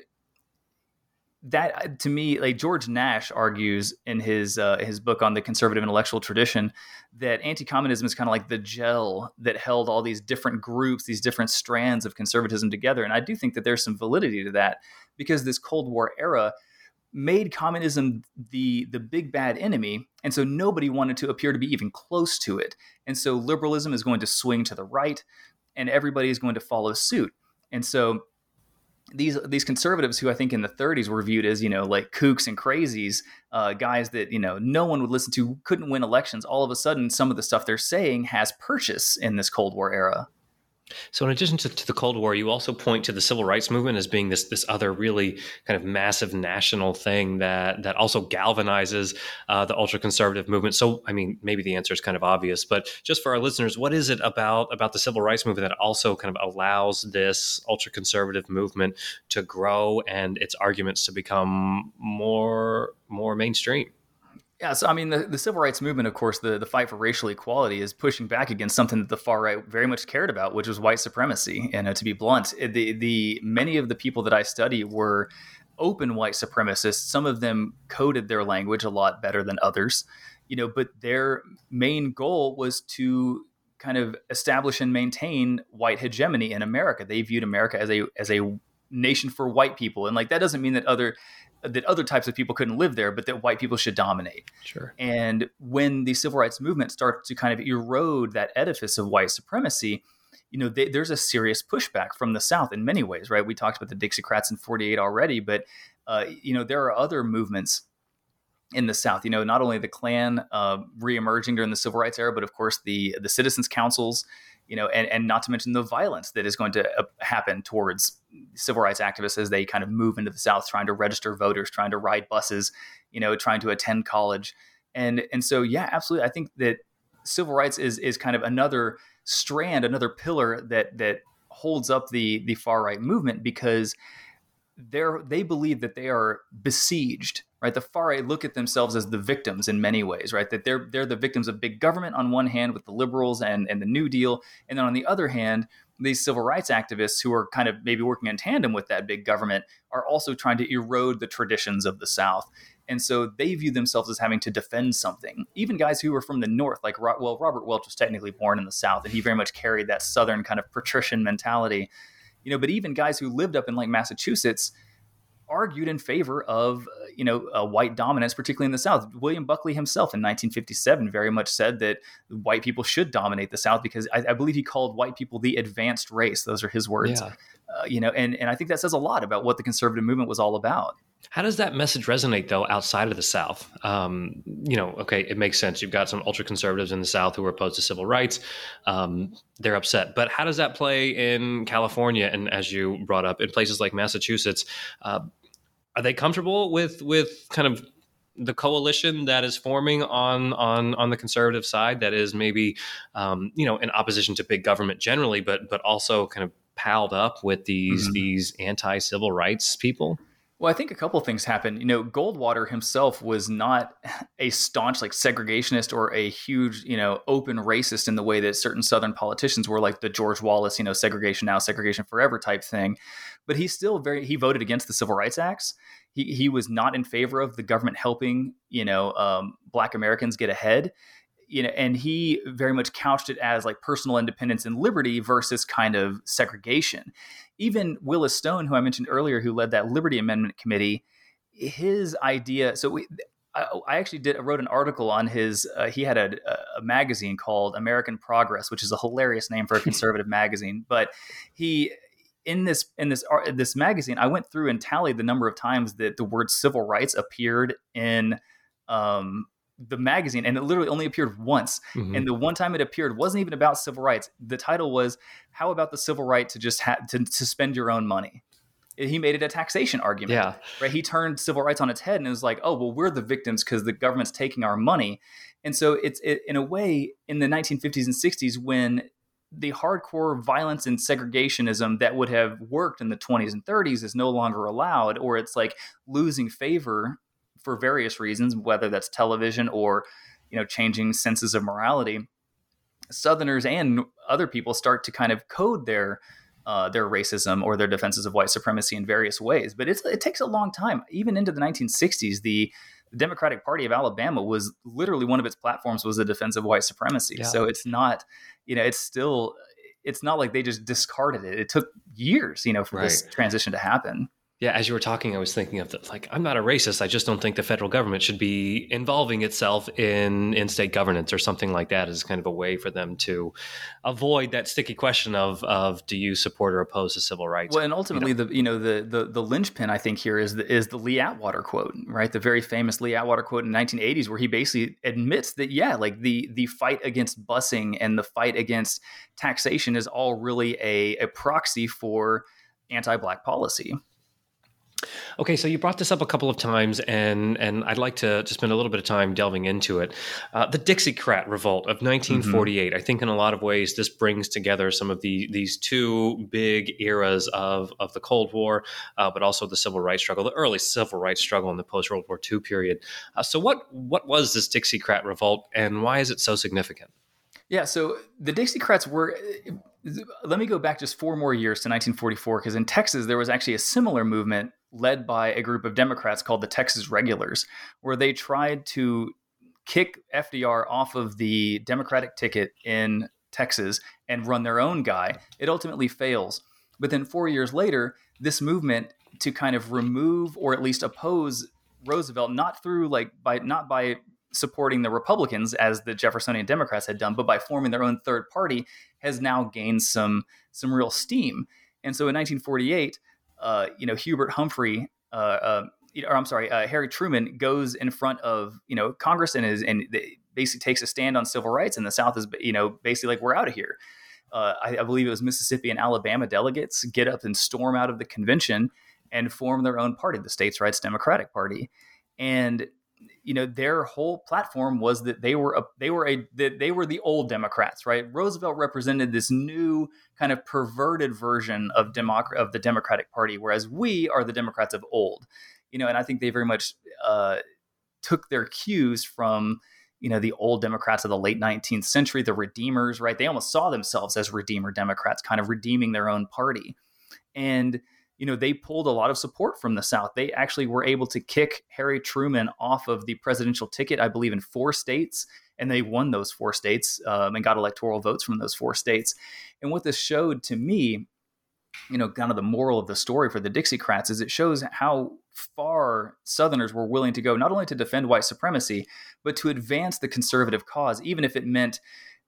that, to me, like George Nash argues in his uh, his book on the conservative intellectual tradition, that anti-communism is kind of like the gel that held all these different groups, these different strands of conservatism together. And I do think that there's some validity to that, because this Cold War era made communism the the big bad enemy, and so nobody wanted to appear to be even close to it. And so liberalism is going to swing to the right, and everybody is going to follow suit. And so these these conservatives who I think in the thirties were viewed as, you know, like kooks and crazies, uh, guys that, you know, no one would listen to, couldn't win elections. All of a sudden, some of the stuff they're saying has purchase in this Cold War era. So in addition to, to the Cold War, you also point to the civil rights movement as being this this other really kind of massive national thing that that also galvanizes uh, the ultra-conservative movement. So, I mean, maybe the answer is kind of obvious, but just for our listeners, what is it about about the civil rights movement that also kind of allows this ultra-conservative movement to grow and its arguments to become more more mainstream? Yeah, so I mean, the, the civil rights movement, of course, the, the fight for racial equality is pushing back against something that the far right very much cared about, which was white supremacy. And uh, to be blunt, the the many of the people that I study were open white supremacists. Some of them coded their language a lot better than others, you know, but their main goal was to kind of establish and maintain white hegemony in America. They viewed America as a as a nation for white people, and like that doesn't mean that other that other types of people couldn't live there, but that white people should dominate. Sure. And when the civil rights movement started to kind of erode that edifice of white supremacy, you know, they, there's a serious pushback from the South in many ways, right? We talked about the Dixiecrats in forty-eight already, but, uh, you know, there are other movements in the South, you know, not only the Klan uh, reemerging during the civil rights era, but of course the the citizens' councils, you know, and, and not to mention the violence that is going to uh, happen towards civil rights activists as they kind of move into the South, trying to register voters, trying to ride buses, you know, trying to attend college. And and so, yeah, absolutely. I think that civil rights is is kind of another strand, another pillar that that holds up the the far right movement, because they're they believe that they are besieged. Right, the far right look at themselves as the victims in many ways, right? That they're they're the victims of big government on one hand with the liberals and, and the New Deal. And then on the other hand, these civil rights activists who are kind of maybe working in tandem with that big government are also trying to erode the traditions of the South. And so they view themselves as having to defend something. Even guys who were from the North, like, well, Robert Welch was technically born in the South, and he very much carried that Southern kind of patrician mentality. You know, but even guys who lived up in like Massachusetts argued in favor of, you know, uh, white dominance, particularly in the South. William Buckley himself in nineteen fifty-seven very much said that white people should dominate the South, because I, I believe he called white people the advanced race. Those are his words. Yeah. Uh, you know, and, and I think that says a lot about what the conservative movement was all about. How does that message resonate, though, outside of the South? Um, you know, okay, it makes sense. You've got some ultra conservatives in the South who are opposed to civil rights. Um, they're upset. But how does that play in California? And as you brought up, in places like Massachusetts, uh, are they comfortable with with kind of the coalition that is forming on on on the conservative side that is maybe, um, you know, in opposition to big government generally, but but also kind of palled up with these mm-hmm. these anti-civil rights people? Well, I think a couple of things happened. You know, Goldwater himself was not a staunch like segregationist or a huge, you know, open racist in the way that certain Southern politicians were, like the George Wallace, you know, segregation now, segregation forever type thing. But he's still very, he voted against the Civil Rights Acts. He he was not in favor of the government helping, you know, um, Black Americans get ahead. You know, and he very much couched it as like personal independence and liberty versus kind of segregation. Even Willis Stone, who I mentioned earlier, who led that Liberty Amendment Committee, his idea. So we, I, I actually did I wrote an article on his. Uh, he had a, a magazine called American Progress, which is a hilarious name for a conservative magazine. But he, in this in this this magazine, I went through and tallied the number of times that the word civil rights appeared in Um, the magazine, and it literally only appeared once. Mm-hmm. And the one time it appeared wasn't even about civil rights. The title was, "How about the civil right to just have to, to spend your own money?" He made it a taxation argument. Yeah. Right. He turned civil rights on its head and it was like, oh, well, we're the victims because the government's taking our money. And so it's it, in a way, in the nineteen fifties and sixties, when the hardcore violence and segregationism that would have worked in the twenties and thirties is no longer allowed, or it's like losing favor for various reasons, whether that's television or, you know, changing senses of morality, Southerners and other people start to kind of code their uh, their racism or their defenses of white supremacy in various ways. But it's, it takes a long time. Even into the nineteen sixties, the Democratic Party of Alabama was literally one of its platforms was the defense of white supremacy. Yeah. So it's not, you know, it's still, it's not like they just discarded it. It took years, you know, for right. this transition to happen. Yeah, as you were talking, I was thinking of the, like, I'm not a racist. I just don't think the federal government should be involving itself in, in state governance or something like that as kind of a way for them to avoid that sticky question of, of do you support or oppose the civil rights? Well, and ultimately, you know? the you know the, the the linchpin I think here is the is the Lee Atwater quote, right? The very famous Lee Atwater quote in the nineteen eighties, where he basically admits that yeah, like the the fight against busing and the fight against taxation is all really a, a proxy for anti-Black policy. Okay, so you brought this up a couple of times, and and I'd like to, to spend a little bit of time delving into it. Uh, the Dixiecrat Revolt of nineteen forty-eight. Mm-hmm. I think in a lot of ways this brings together some of the these two big eras of, of the Cold War, uh, but also the civil rights struggle, the early civil rights struggle in the post-World War Two period. Uh, so what what was this Dixiecrat Revolt, and why is it so significant? Yeah, so the Dixiecrats were, let me go back just four more years to nineteen forty-four, because in Texas, there was actually a similar movement led by a group of Democrats called the Texas Regulars, where they tried to kick F D R off of the Democratic ticket in Texas and run their own guy. It ultimately fails. But then four years later, this movement to kind of remove or at least oppose Roosevelt, not through like by not by supporting the Republicans as the Jeffersonian Democrats had done, but by forming their own third party, has now gained some some real steam. And so in nineteen forty-eight, uh, you know, Hubert Humphrey, uh, uh, or I'm sorry, uh, Harry Truman goes in front of you know Congress and is and basically takes a stand on civil rights, and the South is you know basically like, we're out of here. Uh, I, I believe it was Mississippi and Alabama delegates get up and storm out of the convention and form their own party, the States Rights Democratic Party, and you know, their whole platform was that they were a, they were a they were the old Democrats, right? Roosevelt represented this new kind of perverted version of democ- of the Democratic Party, whereas we are the Democrats of old, you know. And I think they very much uh, took their cues from you know the old Democrats of the late nineteenth century, the Redeemers, right? They almost saw themselves as Redeemer Democrats, kind of redeeming their own party, and you know, they pulled a lot of support from the South. They actually were able to kick Harry Truman off of the presidential ticket, I believe, in four states, and they won those four states um, and got electoral votes from those four states. And what this showed to me, you know, kind of the moral of the story for the Dixiecrats is it shows how far Southerners were willing to go, not only to defend white supremacy, but to advance the conservative cause, even if it meant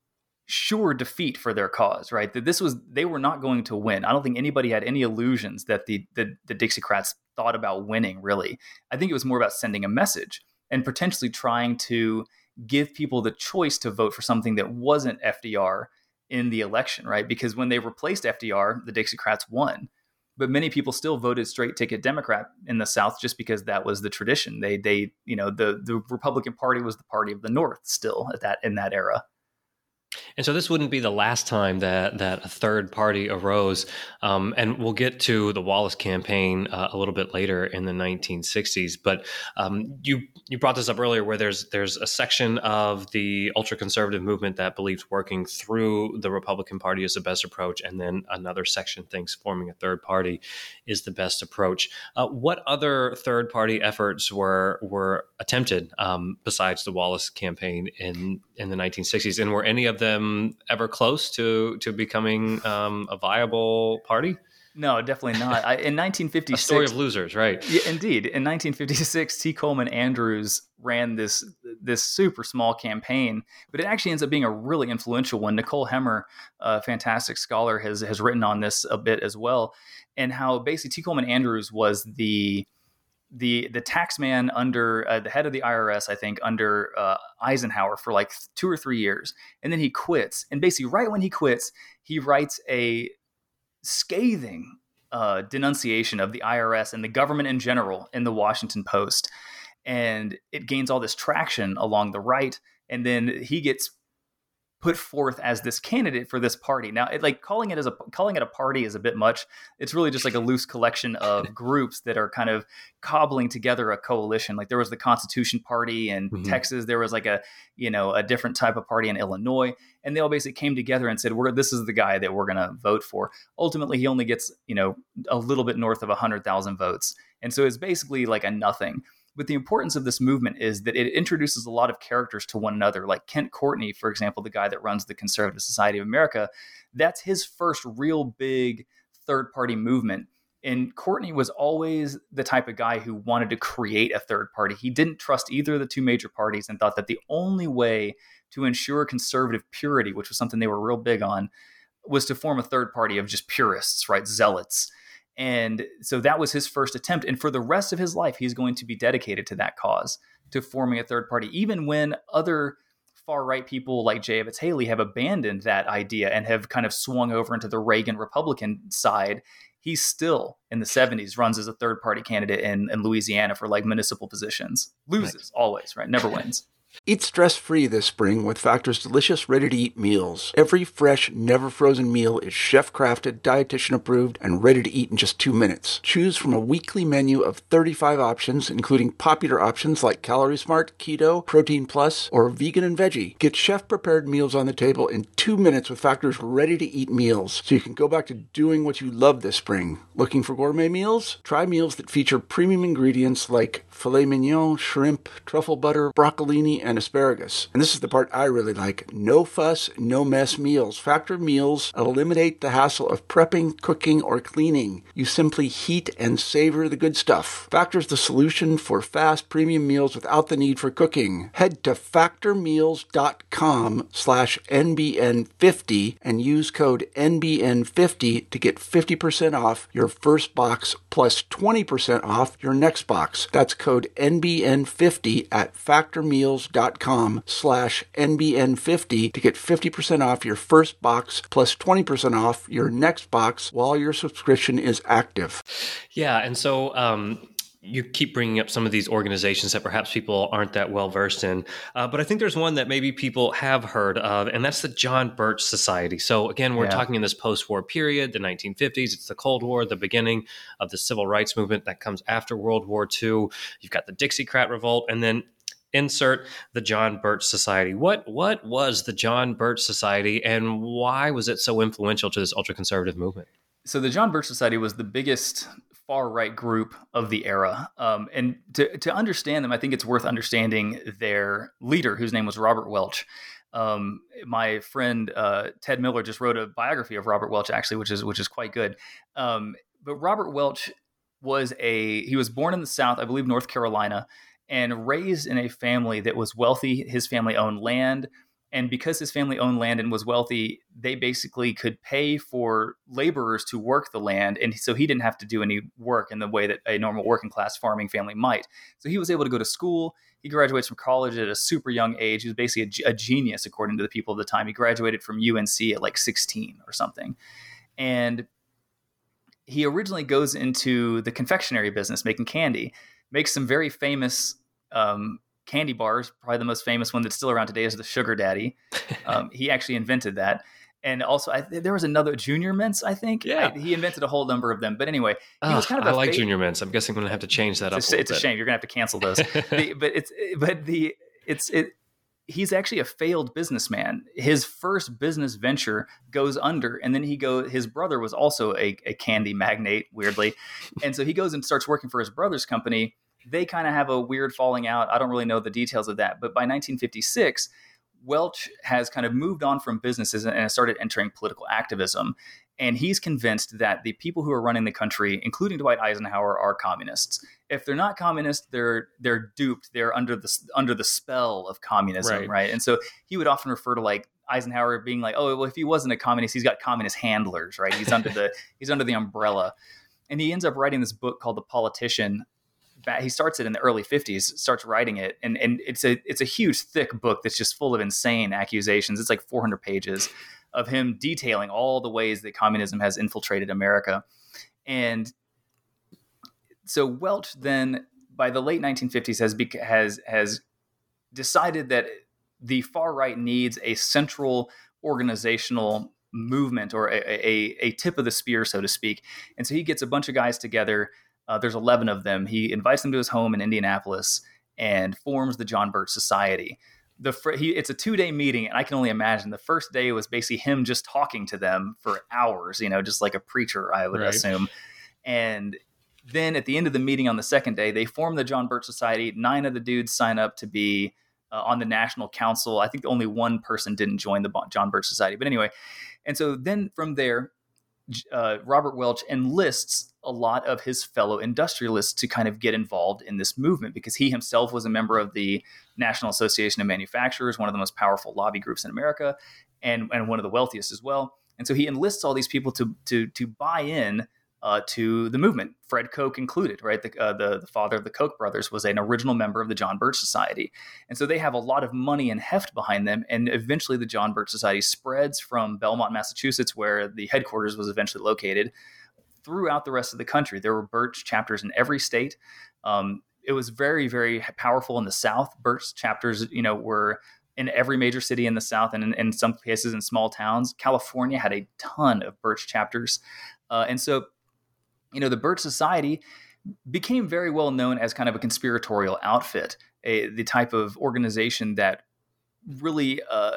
sure defeat for their cause, right? That this was, they were not going to win. I don't think anybody had any illusions that the, the, the Dixiecrats thought about winning, really. I think it was more about sending a message and potentially trying to give people the choice to vote for something that wasn't F D R in the election, right? Because when they replaced F D R, the Dixiecrats won. But many people still voted straight ticket Democrat in the South just because that was the tradition. They, they, you know, the, the Republican Party was the party of the North still at that, in that era. And so this wouldn't be the last time that that a third party arose. Um, and we'll get to the Wallace campaign uh, a little bit later in the nineteen sixties. But um, you you brought this up earlier, where there's there's a section of the ultra-conservative movement that believes working through the Republican Party is the best approach, and then another section thinks forming a third party is the best approach. Uh, what other third party efforts were were attempted um, besides the Wallace campaign in in the nineteen sixties, and were any of them ever close to to becoming um, a viable party? No, definitely not. I, in nineteen fifty-six, a story of losers, right? Yeah, indeed. In nineteen fifty-six, T. Coleman Andrews ran this this super small campaign, but it actually ends up being a really influential one. Nicole Hemmer, a fantastic scholar, has has written on this a bit as well, and how basically T. Coleman Andrews was the the the tax man under uh, the head of the I R S, I think, under uh, Eisenhower for like two or three years. And then he quits. And basically right when he quits, he writes a scathing uh, denunciation of the I R S and the government in general in the Washington Post. And it gains all this traction along the right. And then he gets put forth as this candidate for this party. Now, it, like calling it as a calling it a party is a bit much. It's really just like a loose collection of groups that are kind of cobbling together a coalition. Like there was the Constitution Party in mm-hmm. Texas. There was like a you know a different type of party in Illinois, and they all basically came together and said, "We're this is the guy that we're going to vote for." Ultimately, he only gets you know a little bit north of a hundred thousand votes, and so it's basically like a nothing. But the importance of this movement is that it introduces a lot of characters to one another. Like Kent Courtney, for example, the guy that runs the Conservative Society of America, that's his first real big third party movement. And Courtney was always the type of guy who wanted to create a third party. He didn't trust either of the two major parties and thought that the only way to ensure conservative purity, which was something they were real big on, was to form a third party of just purists, right? Zealots. And so that was his first attempt. And for the rest of his life, he's going to be dedicated to that cause, to forming a third party, even when other far-right people like J. Evetts Haley have abandoned that idea and have kind of swung over into the Reagan Republican side. He still, in the seventies, runs as a third-party candidate in, in Louisiana for like municipal positions. Loses, right. Always, right? Never wins. Eat stress-free this spring with Factor's delicious, ready-to-eat meals. Every fresh, never-frozen meal is chef-crafted, dietitian-approved, and ready to eat in just two minutes. Choose from a weekly menu of thirty-five options, including popular options like Calorie Smart, Keto, Protein Plus, or Vegan and Veggie. Get chef-prepared meals on the table in two minutes with Factor's ready-to-eat meals, so you can go back to doing what you love this spring. Looking for gourmet meals? Try meals that feature premium ingredients like filet mignon, shrimp, truffle butter, broccolini, and asparagus. And this is the part I really like. No fuss, no mess meals. Factor meals eliminate the hassle of prepping, cooking, or cleaning. You simply heat and savor the good stuff. Factor's the solution for fast premium meals without the need for cooking. Head to factormeals.com slash NBN50 and use code N B N fifty to get fifty percent off your first box plus twenty percent off your next box. That's code N B N fifty at factormeals.com slash NBN50 to get fifty percent off your first box plus twenty percent off your next box while your subscription is active. Yeah, and so um, you keep bringing up some of these organizations that perhaps people aren't that well versed in, uh, but I think there's one that maybe people have heard of, and that's the John Birch Society. So again, we're yeah. talking in this post-war period, the nineteen fifties. It's the Cold War, the beginning of the civil rights movement that comes after World War Two. You've got the Dixiecrat Revolt, and then insert the John Birch Society. What what was the John Birch Society, and why was it so influential to this ultra-conservative movement? So the John Birch Society was the biggest far-right group of the era. Um, and to, to understand them, I think it's worth understanding their leader, whose name was Robert Welch. Um, my friend uh, Ted Miller just wrote a biography of Robert Welch, actually, which is which is quite good. Um, but Robert Welch was a he was born in the South, I believe North Carolina, and raised in a family that was wealthy. His family owned land. And because his family owned land and was wealthy, they basically could pay for laborers to work the land. And so he didn't have to do any work in the way that a normal working class farming family might. So he was able to go to school. He graduates from college at a super young age. He was basically a, a genius, according to the people of the time. He graduated from U N C at like sixteen or something. And he originally goes into the confectionery business, making candy, makes some very famous um candy bars. Probably the most famous one that's still around today is the Sugar Daddy. Um, he actually invented that. And also, I, there was another Junior Mints, I think. Yeah. I, he invented a whole number of them. But anyway, he oh, was kind of I a like fa- Junior Mints. I'm guessing I'm going to have to change that it's up a, a It's a bit. shame. You're going to have to cancel those. the, but it's but the it's it. He's actually a failed businessman. His first business venture goes under, and then he go. His brother was also a, a candy magnate, weirdly, and so he goes and starts working for his brother's company. They kind of have a weird falling out. I don't really know the details of that. But by nineteen fifty-six, Welch has kind of moved on from businesses and has started entering political activism. And he's convinced that the people who are running the country, including Dwight Eisenhower, are communists. If they're not communists, they're they're duped. They're under the under the spell of communism, right? right? And so he would often refer to like Eisenhower being like, oh, well, if he wasn't a communist, he's got communist handlers, right? He's under the he's under the umbrella. And he ends up writing this book called The Politician. He starts it in the early fifties, starts writing it. And, and it's a it's a huge, thick book that's just full of insane accusations. It's like four hundred pages of him detailing all the ways that communism has infiltrated America. And so Welch then, by the late nineteen fifties, has has has decided that the far right needs a central organizational movement or a, a, a tip of the spear, so to speak. And so he gets a bunch of guys together. Uh, there's eleven of them. He invites them to his home in Indianapolis and forms the John Birch Society. The fr- he, it's a two-day meeting, and I can only imagine the first day was basically him just talking to them for hours, you know, just like a preacher, I would right. assume. And then at the end of the meeting on the second day, they form the John Birch Society. Nine of the dudes sign up to be uh, on the national council. I think only one person didn't join the John Birch Society. But anyway, and so then from there, uh, Robert Welch enlists a lot of his fellow industrialists to kind of get involved in this movement, because he himself was a member of the National Association of Manufacturers, one of the most powerful lobby groups in America, and, and one of the wealthiest as well. And so he enlists all these people to to to buy in uh, to the movement, Fred Koch included, right? The, uh, the, the father of the Koch brothers was an original member of the John Birch Society. And so they have a lot of money and heft behind them. And eventually the John Birch Society spreads from Belmont, Massachusetts, where the headquarters was eventually located, throughout the rest of the country. There were Birch chapters in every state. Um, it was very, very powerful in the South. Birch chapters, you know, were in every major city in the South, and in, in some cases in small towns. California had a ton of Birch chapters. Uh, and so, you know, the Birch Society became very well known as kind of a conspiratorial outfit, a, the type of organization that really uh,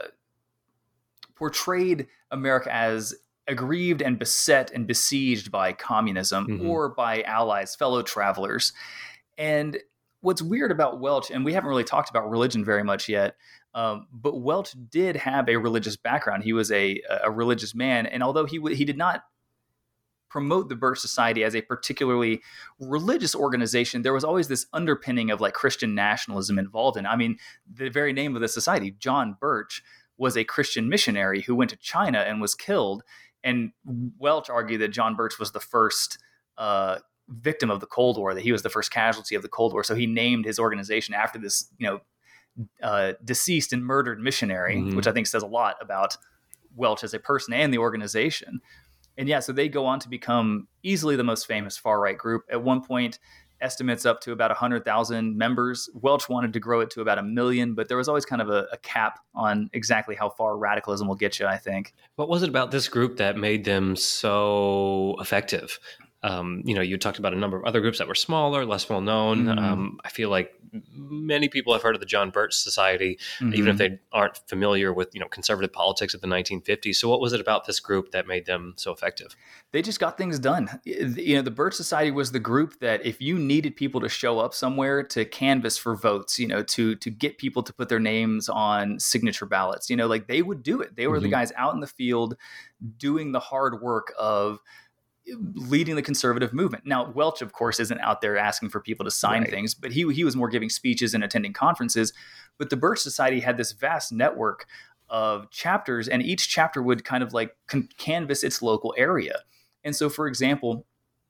portrayed America as aggrieved and beset and besieged by communism mm-hmm. or by allies, fellow travelers. And what's weird about Welch, and we haven't really talked about religion very much yet, um, but Welch did have a religious background. He was a, a religious man. And although he w- he did not promote the Birch Society as a particularly religious organization, there was always this underpinning of like Christian nationalism involved in it. I mean, the very name of the society, John Birch, was a Christian missionary who went to China and was killed. And Welch argued that John Birch was the first uh, victim of the Cold War, that he was the first casualty of the Cold War. So he named his organization after this, you know, uh, deceased and murdered missionary, mm-hmm. which I think says a lot about Welch as a person and the organization. And yeah, so they go on to become easily the most famous far-right group. At one point, estimates up to about one hundred thousand members. Welch wanted to grow it to about a million, but there was always kind of a, a cap on exactly how far radicalism will get you, I think. What was it about this group that made them so effective? Um, you know, you talked about a number of other groups that were smaller, less well known. Mm-hmm. Um, I feel like many people have heard of the John Birch Society, mm-hmm. even if they aren't familiar with, you know, conservative politics of the nineteen fifties. So what was it about this group that made them so effective? They just got things done. You know, the Birch Society was the group that if you needed people to show up somewhere to canvass for votes, you know, to to get people to put their names on signature ballots, you know, like they would do it. They were mm-hmm. the guys out in the field doing the hard work of leading the conservative movement. Now, Welch, of course, isn't out there asking for people to sign right. things, but he he was more giving speeches and attending conferences. But the Birch Society had this vast network of chapters, and each chapter would kind of like con- canvass its local area. And so, for example,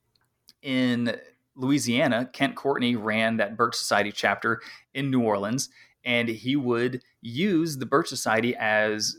in Louisiana, Kent Courtney ran that Birch Society chapter in New Orleans, and he would use the Birch Society as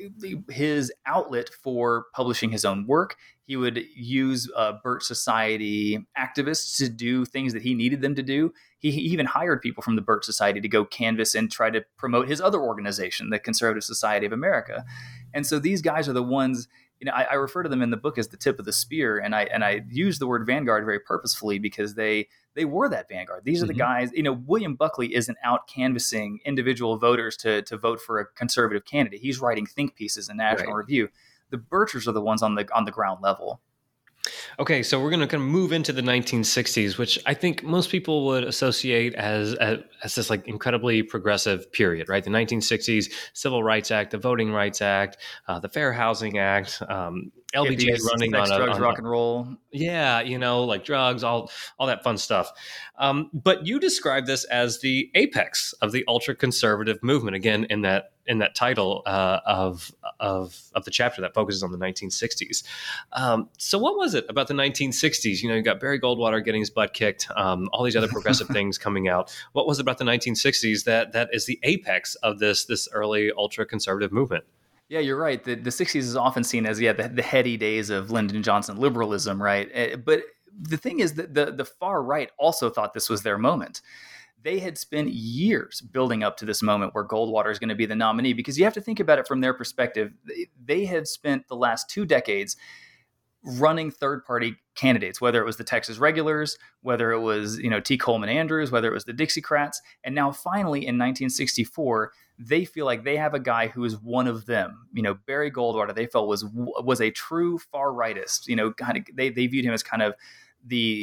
his outlet for publishing his own work. He would use uh, Birch Society activists to do things that he needed them to do. He, he even hired people from the Birch Society to go canvass and try to promote his other organization, the Conservative Society of America. And so these guys are the ones, you know, I, I refer to them in the book as the tip of the spear. And I and I use the word vanguard very purposefully because they they were that vanguard. These are mm-hmm. the guys, you know, William Buckley isn't out canvassing individual voters to, to vote for a conservative candidate. He's writing think pieces in National right. Review. The Birchers are the ones on the on the ground level. Okay, so we're going to kind of move into the nineteen sixties, which I think most people would associate as, as as this like incredibly progressive period, right? The nineteen sixties Civil Rights Act, the Voting Rights Act, uh, the Fair Housing Act, um, L B J yes, running sex, on, a, drugs, on rock a, and roll. Yeah, you know, like drugs, all all that fun stuff. Um, but you describe this as the apex of the ultra conservative movement. Again, in that in that title uh, of of of the chapter that focuses on the nineteen sixties. Um, so, what was it about the nineteen sixties? You know, you got Barry Goldwater getting his butt kicked, um, all these other progressive things coming out. What was it about the nineteen sixties that that is the apex of this this early ultra conservative movement? Yeah, you're right. The the sixties is often seen as yeah the, the heady days of Lyndon Johnson liberalism, right? But the thing is that the the far right also thought this was their moment. They had spent years building up to this moment where Goldwater is going to be the nominee, because you have to think about it from their perspective. They had spent the last two decades running third-party candidates, whether it was the Texas Regulars, whether it was, you know, T. Coleman Andrews, whether it was the Dixiecrats, and now finally in nineteen sixty-four, they feel like they have a guy who is one of them. You know, Barry Goldwater, they felt was was a true far-rightist. You know, kind of they they viewed him as kind of the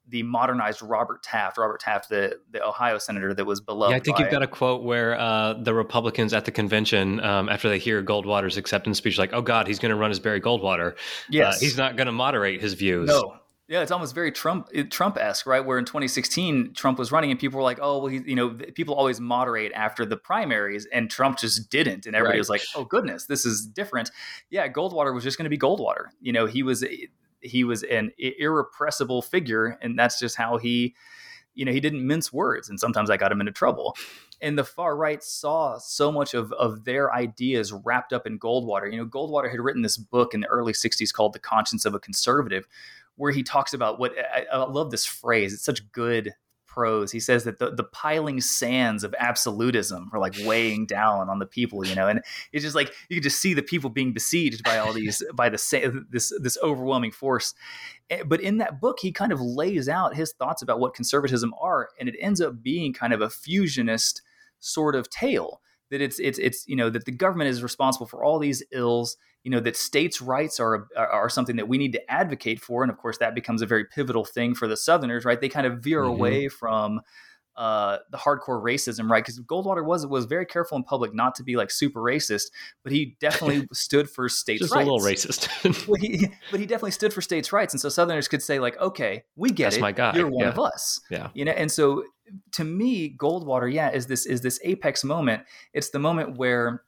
the modernized Robert Taft, Robert Taft, the, the Ohio senator that was beloved. Yeah, I think by, you've got a quote where uh, the Republicans at the convention, um, after they hear Goldwater's acceptance speech, like, oh God, he's going to run as Barry Goldwater. Yes. Uh, he's not going to moderate his views. No. Yeah, it's almost very Trump Trump-esque, right? Where in twenty sixteen, Trump was running and people were like, oh, well, he, you know, people always moderate after the primaries, and Trump just didn't. And everybody Right. was like, oh, goodness, this is different. Yeah, Goldwater was just going to be Goldwater. You know, he was he was an irrepressible figure, and that's just how he, you know, he didn't mince words. And sometimes I got him into trouble. And the far right saw so much of, of their ideas wrapped up in Goldwater. You know, Goldwater had written this book in the early sixties called The Conscience of a Conservative, where he talks about what I, I love this phrase. It's such good prose. He says that the, the piling sands of absolutism are like weighing down on the people, you know, and it's just like you can just see the people being besieged by all these by the this this overwhelming force. But in that book, he kind of lays out his thoughts about what conservatism are, and it ends up being kind of a fusionist sort of tale. That it's it's it's you know that the government is responsible for all these ills. You know, that states' rights are, are are something that we need to advocate for, and of course that becomes a very pivotal thing for the Southerners, right? They kind of veer mm-hmm. away from uh, the hardcore racism, right? Because Goldwater was was very careful in public not to be like super racist, but he definitely stood for states' Just rights. Just a little racist. well, he, but he definitely stood for states' rights, and so Southerners could say like, okay, we get That's it. my guy. You're one yeah. of us. Yeah. You know, and so to me, Goldwater, yeah, is this is this apex moment. It's the moment where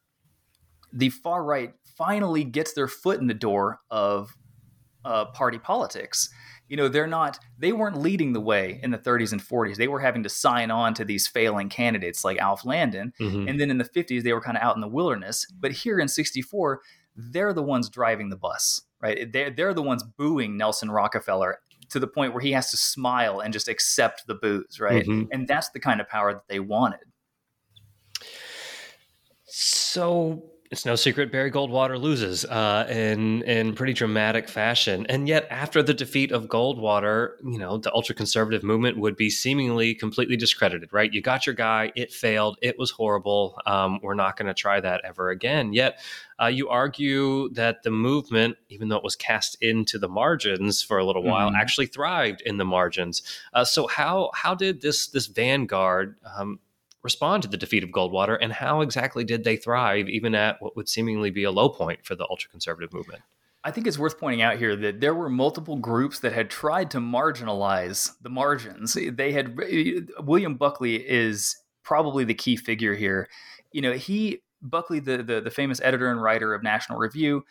the far right finally gets their foot in the door of uh, party politics. You know, they're not, they weren't leading the way in the thirties and forties. They were having to sign on to these failing candidates like Alf Landon. Mm-hmm. And then in the fifties, they were kind of out in the wilderness. But here in sixty-four, they're the ones driving the bus, right? They're, they're the ones booing Nelson Rockefeller to the point where he has to smile and just accept the boos, right? Mm-hmm. And that's the kind of power that they wanted. So it's no secret Barry Goldwater loses uh, in in pretty dramatic fashion. And yet after the defeat of Goldwater, you know, the ultra-conservative movement would be seemingly completely discredited, right? You got your guy. It failed. It was horrible. Um, we're not going to try that ever again. Yet uh, you argue that the movement, even though it was cast into the margins for a little while, mm-hmm. actually thrived in the margins. Uh, so how how did this, this vanguard um, respond to the defeat of Goldwater, and how exactly did they thrive even at what would seemingly be a low point for the ultra-conservative movement? I think it's worth pointing out here that there were multiple groups that had tried to marginalize the margins. They had William Buckley is probably the key figure here. You know, he Buckley, the the, the famous editor and writer of National Review,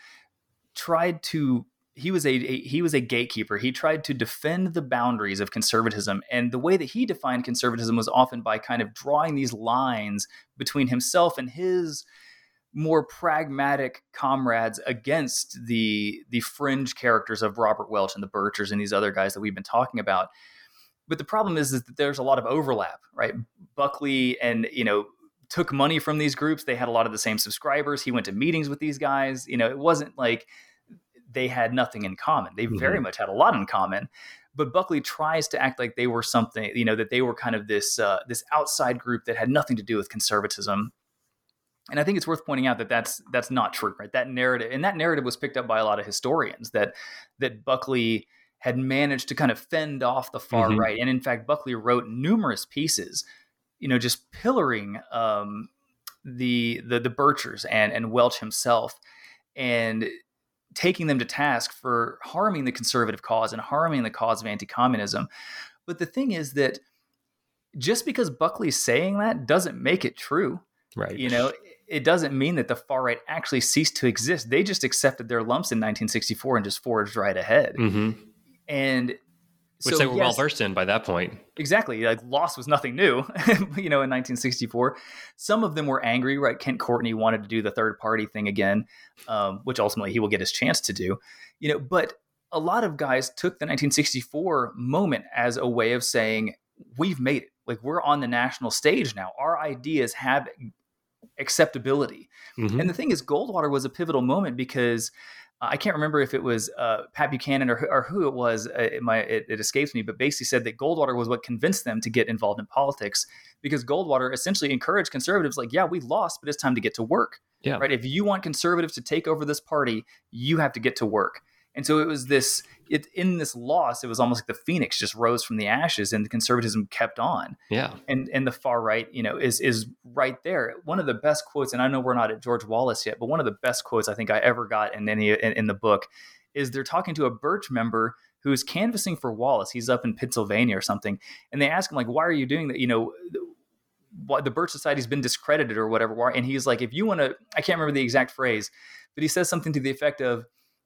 tried to He was a, a he was a gatekeeper. He tried to defend the boundaries of conservatism, and the way that he defined conservatism was often by kind of drawing these lines between himself and his more pragmatic comrades against the the fringe characters of Robert Welch and the Birchers and these other guys that we've been talking about. But the problem is, is that there's a lot of overlap, right? Buckley and you know took money from these groups. They had a lot of the same subscribers. He went to meetings with these guys. You know, it wasn't like they had nothing in common. They very mm-hmm. much had a lot in common, but Buckley tries to act like they were something, you know, that they were kind of this, uh, this outside group that had nothing to do with conservatism. And I think it's worth pointing out that that's, that's not true, right? That narrative, and that narrative was picked up by a lot of historians that, that Buckley had managed to kind of fend off the far mm-hmm. right. And in fact, Buckley wrote numerous pieces, you know, just pillaring um, the, the, the Birchers and, and Welch himself, and taking them to task for harming the conservative cause and harming the cause of anti-communism. But the thing is that just because Buckley's saying that doesn't make it true. Right. You know, it doesn't mean that the far right actually ceased to exist. They just accepted their lumps in nineteen sixty-four and just forged right ahead. Mm-hmm. And Which so, they were yes, well versed in by that point. Exactly. Like loss was nothing new, you know, in nineteen sixty-four. Some of them were angry, right? Kent Courtney wanted to do the third party thing again, um, which ultimately he will get his chance to do, you know, but a lot of guys took the nineteen sixty-four moment as a way of saying, we've made it. Like we're on the national stage now. Our ideas have acceptability. Mm-hmm. And the thing is, Goldwater was a pivotal moment because I can't remember if it was uh, Pat Buchanan or, or who it was. Uh, it, my, it, it escapes me, but basically said that Goldwater was what convinced them to get involved in politics, because Goldwater essentially encouraged conservatives like, yeah, we lost, but it's time to get to work. Yeah. Right. If you want conservatives to take over this party, you have to get to work. And so it was this, it, in this loss, it was almost like the phoenix just rose from the ashes and the conservatism kept on. Yeah. And and the far right, you know, is is right there. One of the best quotes, and I know we're not at George Wallace yet, but one of the best quotes I think I ever got in any in, in the book is they're talking to a Birch member who's canvassing for Wallace. He's up in Pennsylvania or something. And they ask him, like, why are you doing that? You know, why the Birch Society's been discredited or whatever. Why? And he's like, if you want to, I can't remember the exact phrase, but he says something to the effect of,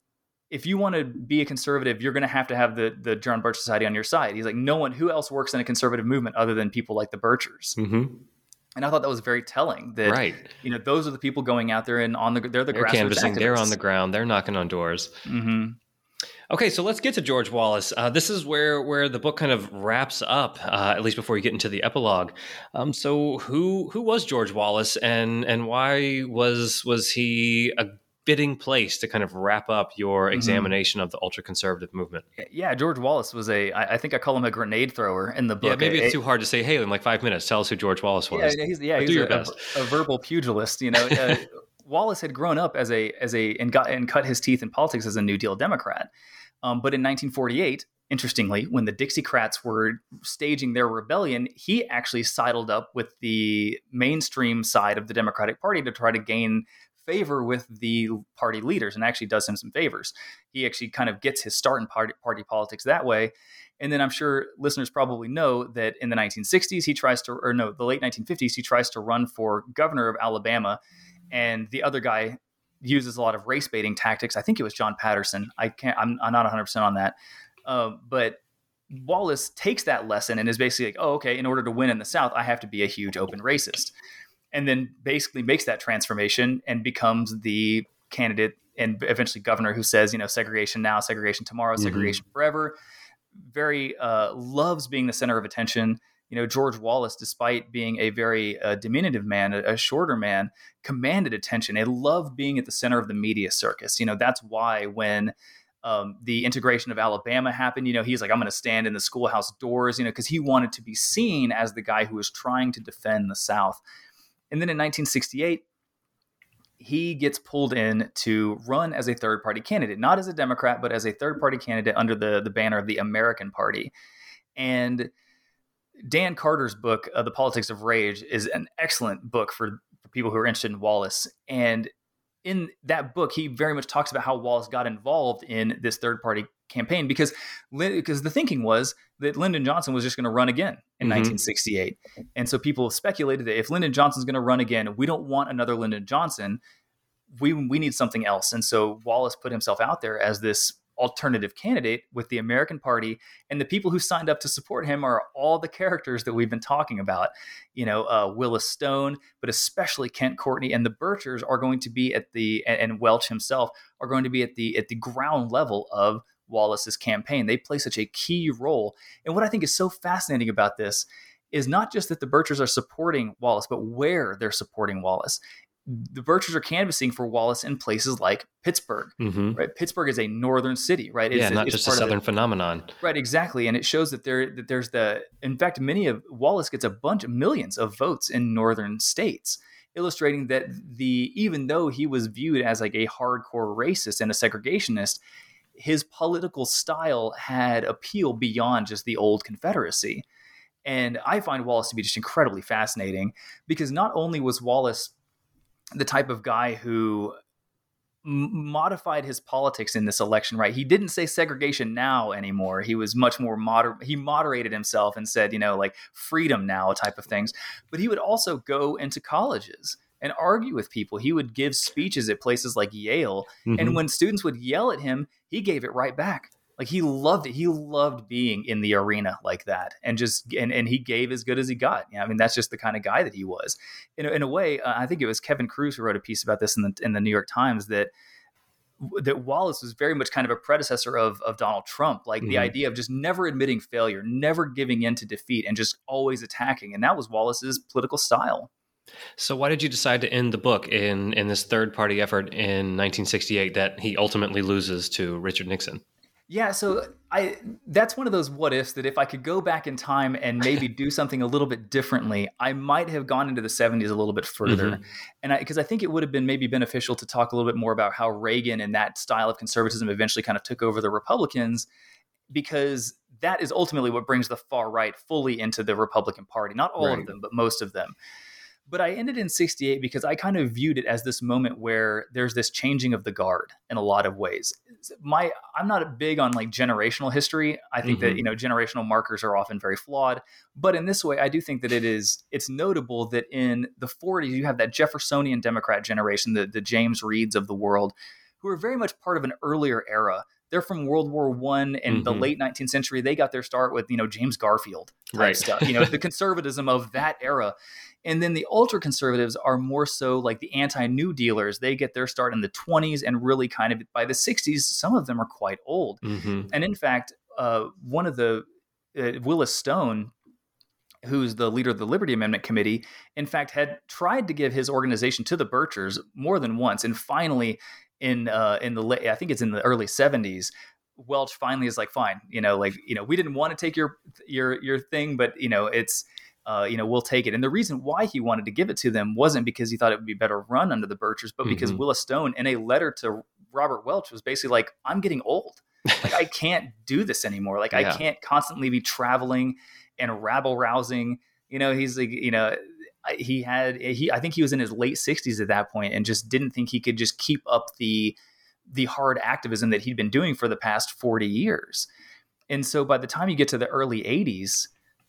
if you want to be a conservative, you're going to have to have the the John Birch Society on your side. He's like, no one, who else works in a conservative movement other than people like the Birchers? Mm-hmm. And I thought that was very telling. That right. you know, those are the people going out there and on the they're the they're grassroots canvassing. activists. They're on the ground. They're knocking on doors. Mm-hmm. Okay, so let's get to George Wallace. Uh, this is where where the book kind of wraps up, uh, at least before you get into the epilogue. Um, so who who was George Wallace, and and why was was he a fitting place to kind of wrap up your examination mm-hmm. of the ultra-conservative movement? Yeah, George Wallace was a, I think I call him a grenade thrower in the book. Yeah, maybe it's a, too hard to say, hey, in like five minutes, tell us who George Wallace was. Yeah, he's, yeah, he's do your a, best. A, a verbal pugilist, you know. Uh, Wallace had grown up as a, as a, and got, and cut his teeth in politics as a New Deal Democrat. Um, but in nineteen forty-eight, interestingly, when the Dixiecrats were staging their rebellion, he actually sidled up with the mainstream side of the Democratic Party to try to gain favor with the party leaders, and actually does him some favors. He actually kind of gets his start in party, party politics that way. And then I'm sure listeners probably know that in the nineteen sixties, he tries to, or no, the late nineteen fifties, he tries to run for governor of Alabama. And the other guy uses a lot of race baiting tactics. I think it was John Patterson. I can't, I'm, I'm not one hundred percent on that. Uh, but Wallace takes that lesson and is basically like, oh, okay, in order to win in the South, I have to be a huge open racist. And then basically makes that transformation and becomes the candidate and eventually governor who says, you know, segregation now, segregation tomorrow, mm-hmm. segregation forever. Very uh, loves being the center of attention. You know, George Wallace, despite being a very uh, diminutive man, a, a shorter man, commanded attention. He loved being at the center of the media circus. You know, that's why when um, the integration of Alabama happened, you know, he's like, I'm going to stand in the schoolhouse doors, you know, because he wanted to be seen as the guy who was trying to defend the South. And then in nineteen sixty-eight, he gets pulled in to run as a third-party candidate, not as a Democrat, but as a third-party candidate under the, the banner of the American Party. And Dan Carter's book, uh, The Politics of Rage, is an excellent book for, for people who are interested in Wallace. And in that book, he very much talks about how Wallace got involved in this third-party campaign because, because the thinking was that Lyndon Johnson was just going to run again in mm-hmm. nineteen sixty-eight. And so people speculated that if Lyndon Johnson's going to run again, we don't want another Lyndon Johnson. We, we need something else. And so Wallace put himself out there as this alternative candidate with the American Party, and the people who signed up to support him are all the characters that we've been talking about. You know, uh, Willis Stone, but especially Kent Courtney, and the Birchers are going to be at the, and, and Welch himself are going to be at the at the ground level of Wallace's campaign. They play such a key role. And what I think is so fascinating about this is not just that the Birchers are supporting Wallace, but where they're supporting Wallace. The Birchers are canvassing for Wallace in places like Pittsburgh, mm-hmm. right? Pittsburgh is a northern city, right? It's, yeah, not it's just a southern phenomenon. Right, exactly. And it shows that there that there's the, in fact, many of Wallace gets a bunch of millions of votes in northern states, illustrating that the, even though he was viewed as like a hardcore racist and a segregationist, his political style had appeal beyond just the old Confederacy. And I find Wallace to be just incredibly fascinating because not only was Wallace the type of guy who m- modified his politics in this election, right? He didn't say segregation now anymore. He was much more moder- he moderated himself and said, you know, like freedom now type of things. But he would also go into colleges and argue with people. He would give speeches at places like Yale. Mm-hmm. And when students would yell at him, he gave it right back. Like he loved it. He loved being in the arena like that, and just and, and he gave as good as he got. Yeah, I mean that's just the kind of guy that he was. In a, in a way, uh, I think it was Kevin Cruz who wrote a piece about this in the in the New York Times that that Wallace was very much kind of a predecessor of of Donald Trump. Like mm-hmm. the idea of just never admitting failure, never giving in to defeat, and just always attacking. And that was Wallace's political style. So why did you decide to end the book in in this third party effort in nineteen sixty-eight that he ultimately loses to Richard Nixon? Yeah, so I that's one of those what ifs that if I could go back in time and maybe do something a little bit differently, I might have gone into the seventies a little bit further. Mm-hmm. And because I, I think it would have been maybe beneficial to talk a little bit more about how Reagan and that style of conservatism eventually kind of took over the Republicans, because that is ultimately what brings the far right fully into the Republican Party. Not all right. of them, but most of them. But I ended in sixty-eight because I kind of viewed it as this moment where there's this changing of the guard in a lot of ways. My, I'm not big on like generational history. I think mm-hmm. that, you know, generational markers are often very flawed. But in this way, I do think that it is, it's notable that in the forties, you have that Jeffersonian Democrat generation, the, the James Reeds of the world, who are very much part of an earlier era. They're from World War One and mm-hmm. the late nineteenth century. They got their start with, you know, James Garfield type right. stuff, you know, the conservatism of that era. And then the ultra conservatives are more so like the anti-New Dealers. They get their start in the twenties and really kind of by the sixties, some of them are quite old. Mm-hmm. And in fact, uh, one of the uh, Willis Stone, who's the leader of the Liberty Amendment Committee, in fact, had tried to give his organization to the Birchers more than once. And finally, in uh, in the late, I think it's in the early seventies, Welch finally is like, fine, you know, like, you know, we didn't want to take your your your thing, but, you know, it's, uh, you know, we'll take it. And the reason why he wanted to give it to them wasn't because he thought it would be better run under the Birchers, but because mm-hmm. Willis Stone, in a letter to Robert Welch, was basically like, I'm getting old. Like, I can't do this anymore. Like, yeah. I can't constantly be traveling and rabble rousing. You know, he's like, you know, he had, he, I think he was in his late sixties at that point and just didn't think he could just keep up the, the hard activism that he'd been doing for the past forty years. And so by the time you get to the early eighties,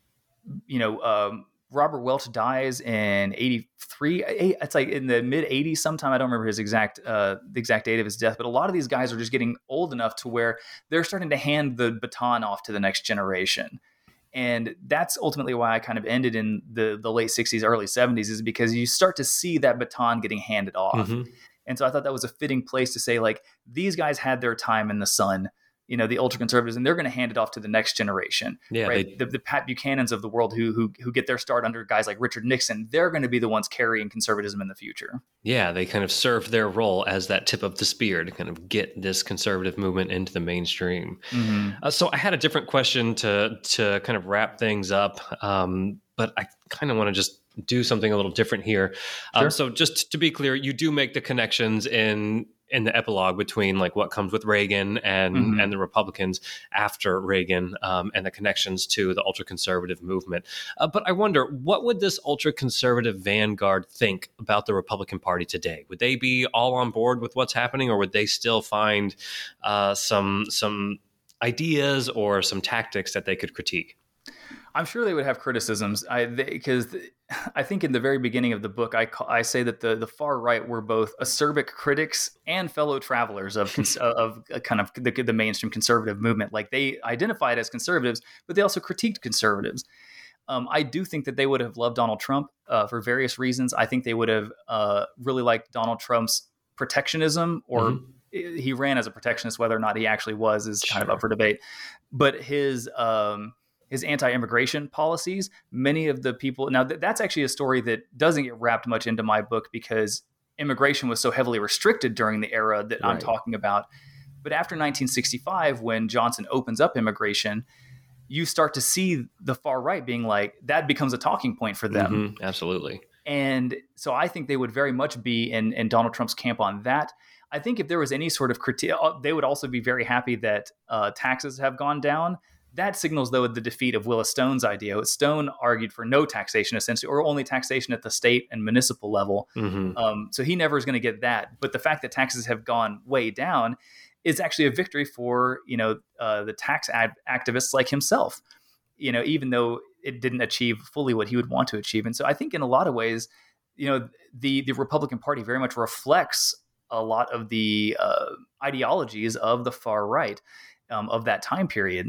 you know, um, Robert Welch dies in eighty-three. It's like in the mid eighties sometime. I don't remember his exact, uh, the exact date of his death, but a lot of these guys are just getting old enough to where they're starting to hand the baton off to the next generation. And that's ultimately why I kind of ended in the, the late sixties, early seventies, is because you start to see that baton getting handed off. Mm-hmm. And so I thought that was a fitting place to say, like, these guys had their time in the sun, you know, the ultra conservatives, and they're going to hand it off to the next generation. Yeah, right. They, the, the Pat Buchanans of the world who, who, who get their start under guys like Richard Nixon, they're going to be the ones carrying conservatism in the future. Yeah. They kind of served their role as that tip of the spear to kind of get this conservative movement into the mainstream. Mm-hmm. Uh, so I had a different question to, to kind of wrap things up. Um, but I kind of want to just do something a little different here. Sure. Um, so just to be clear, you do make the connections in in the epilogue between like what comes with Reagan and mm-hmm. and the Republicans after Reagan, um, and the connections to the ultra conservative movement. Uh, but I wonder, what would this ultra conservative vanguard think about the Republican Party today? Would they be all on board with what's happening, or would they still find uh, some some ideas or some tactics that they could critique? I'm sure they would have criticisms, I because I think in the very beginning of the book, I I say that the, the far right were both acerbic critics and fellow travelers of of kind of the, the mainstream conservative movement. Like, they identified as conservatives, but they also critiqued conservatives. Um, I do think that they would have loved Donald Trump uh, for various reasons. I think they would have uh, really liked Donald Trump's protectionism, or mm-hmm. he ran as a protectionist. Whether or not he actually was is kind sure. of up for debate. But his um, his anti-immigration policies, many of the people, now th- that's actually a story that doesn't get wrapped much into my book because immigration was so heavily restricted during the era that right. I'm talking about. But after nineteen sixty-five, when Johnson opens up immigration, you start to see the far right being like, that becomes a talking point for them. Mm-hmm, absolutely. And so I think they would very much be in, in Donald Trump's camp on that. I think if there was any sort of critique, they would also be very happy that uh, taxes have gone down. That signals, though, the defeat of Willis Stone's idea. Stone argued for no taxation, essentially, or only taxation at the state and municipal level. Mm-hmm. Um, so he never is going to get that. But the fact that taxes have gone way down is actually a victory for, you know, uh, the tax ad- activists like himself, you know, even though it didn't achieve fully what he would want to achieve. And so I think in a lot of ways, you know, the, the Republican Party very much reflects a lot of the uh, ideologies of the far right um, of that time period.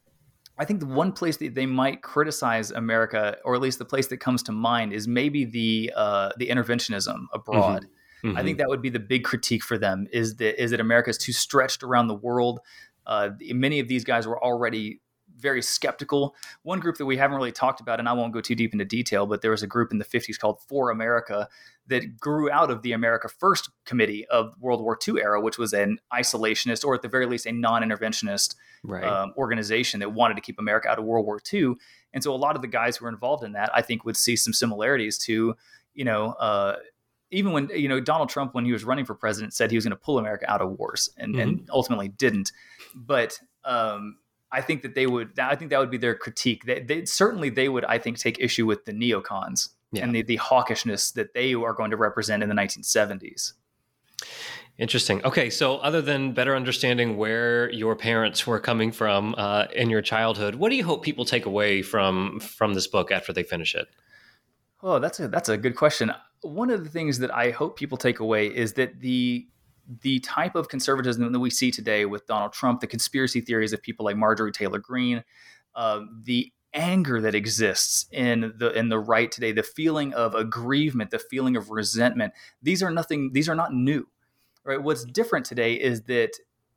I think the one place that they might criticize America, or at least the place that comes to mind, is maybe the uh, the interventionism abroad. Mm-hmm. Mm-hmm. I think that would be the big critique for them, is that is that America is too stretched around the world. Uh, many of these guys were already very skeptical. One group that we haven't really talked about, and I won't go too deep into detail, but there was a group in the fifties called For America that grew out of the America First Committee of World War Two era, which was an isolationist, or at the very least a non-interventionist right. um, organization that wanted to keep America out of World War Two. And so a lot of the guys who were involved in that, I think, would see some similarities to, you know, uh, even when, you know, Donald Trump, when he was running for president, said he was going to pull America out of wars and, mm-hmm. and ultimately didn't. But um, I think that they would, I think that would be their critique. They, they, certainly they would, I think, take issue with the neocons yeah. and the, the hawkishness that they are going to represent in the nineteen seventies. Interesting. Okay, so other than better understanding where your parents were coming from uh, in your childhood, what do you hope people take away from from this book after they finish it? Oh, that's a that's a good question. One of the things that I hope people take away is that the the type of conservatism that we see today with Donald Trump, the conspiracy theories of people like Marjorie Taylor Greene, uh, the anger that exists in the in the right today, the feeling of aggrievement, the feeling of resentment, these are nothing. These are not new. Right? What's different today is that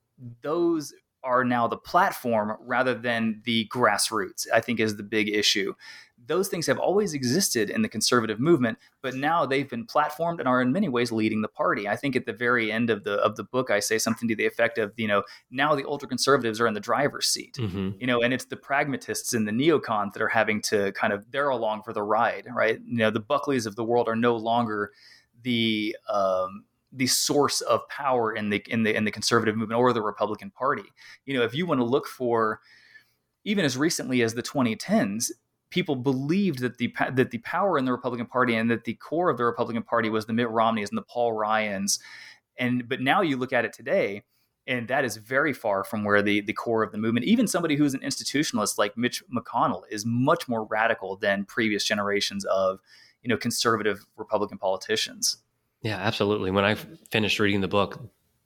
those are now the platform rather than the grassroots, I think, is the big issue. Those things have always existed in the conservative movement, but now they've been platformed and are in many ways leading the party. I think at the very end of the of the book, I say something to the effect of, you know, now the ultra conservatives are in the driver's seat, mm-hmm. you know, and it's the pragmatists and the neocons that are having to kind of, they're along for the ride, right? You know, the Buckleys of the world are no longer the, um, the source of power in the in the in the conservative movement or the Republican Party. You know, if you want to look for, even as recently as the twenty tens, people believed that the that the power in the Republican Party and that the core of the Republican Party was the Mitt Romneys and the Paul Ryans. And but now you look at it today, and that is very far from where the the core of the movement. Even somebody who's an institutionalist like Mitch McConnell is much more radical than previous generations of, you know, conservative Republican politicians. Yeah, absolutely. When I finished reading the book,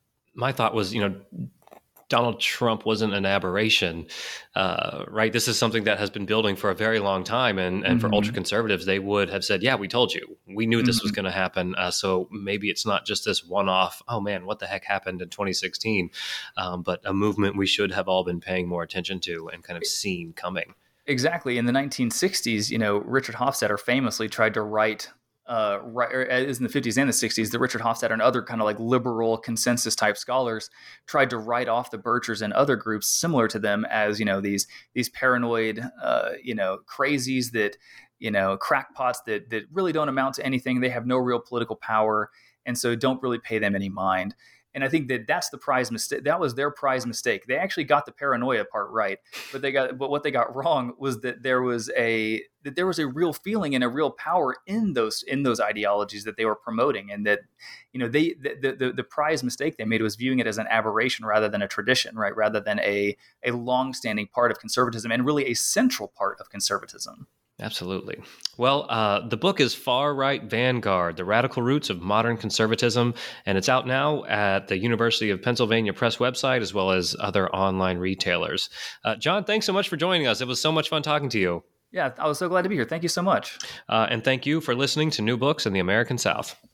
my thought was, you know, Donald Trump wasn't an aberration, uh, right? This is something that has been building for a very long time. And, and mm-hmm. for ultra conservatives, they would have said, yeah, we told you. We knew this mm-hmm. was going to happen. Uh, so maybe it's not just this one-off, oh man, what the heck happened in twenty sixteen? Um, but a movement we should have all been paying more attention to and kind of seen coming. Exactly. In the nineteen sixties, you know, Richard Hofstadter famously tried to write Uh, right, as in the fifties and the sixties, the Richard Hofstadter and other kind of like liberal consensus type scholars tried to write off the Birchers and other groups similar to them as, you know, these these paranoid, uh, you know, crazies that, you know, crackpots that that really don't amount to anything. They have no real political power, and so don't really pay them any mind. And I think that that's the prize mistake. That was their prize mistake. They actually got the paranoia part right, but they got, but what they got wrong was that there was a that there was a real feeling and a real power in those in those ideologies that they were promoting, and that, you know, they the the, the prize mistake they made was viewing it as an aberration rather than a tradition, right? Rather than a a longstanding part of conservatism and really a central part of conservatism. Absolutely. Well, uh, the book is Far Right Vanguard, The Radical Roots of Modern Conservatism, and it's out now at the University of Pennsylvania Press website, as well as other online retailers. Uh, John, thanks so much for joining us. It was so much fun talking to you. Yeah, I was so glad to be here. Thank you so much. Uh, and thank you for listening to New Books in the American South.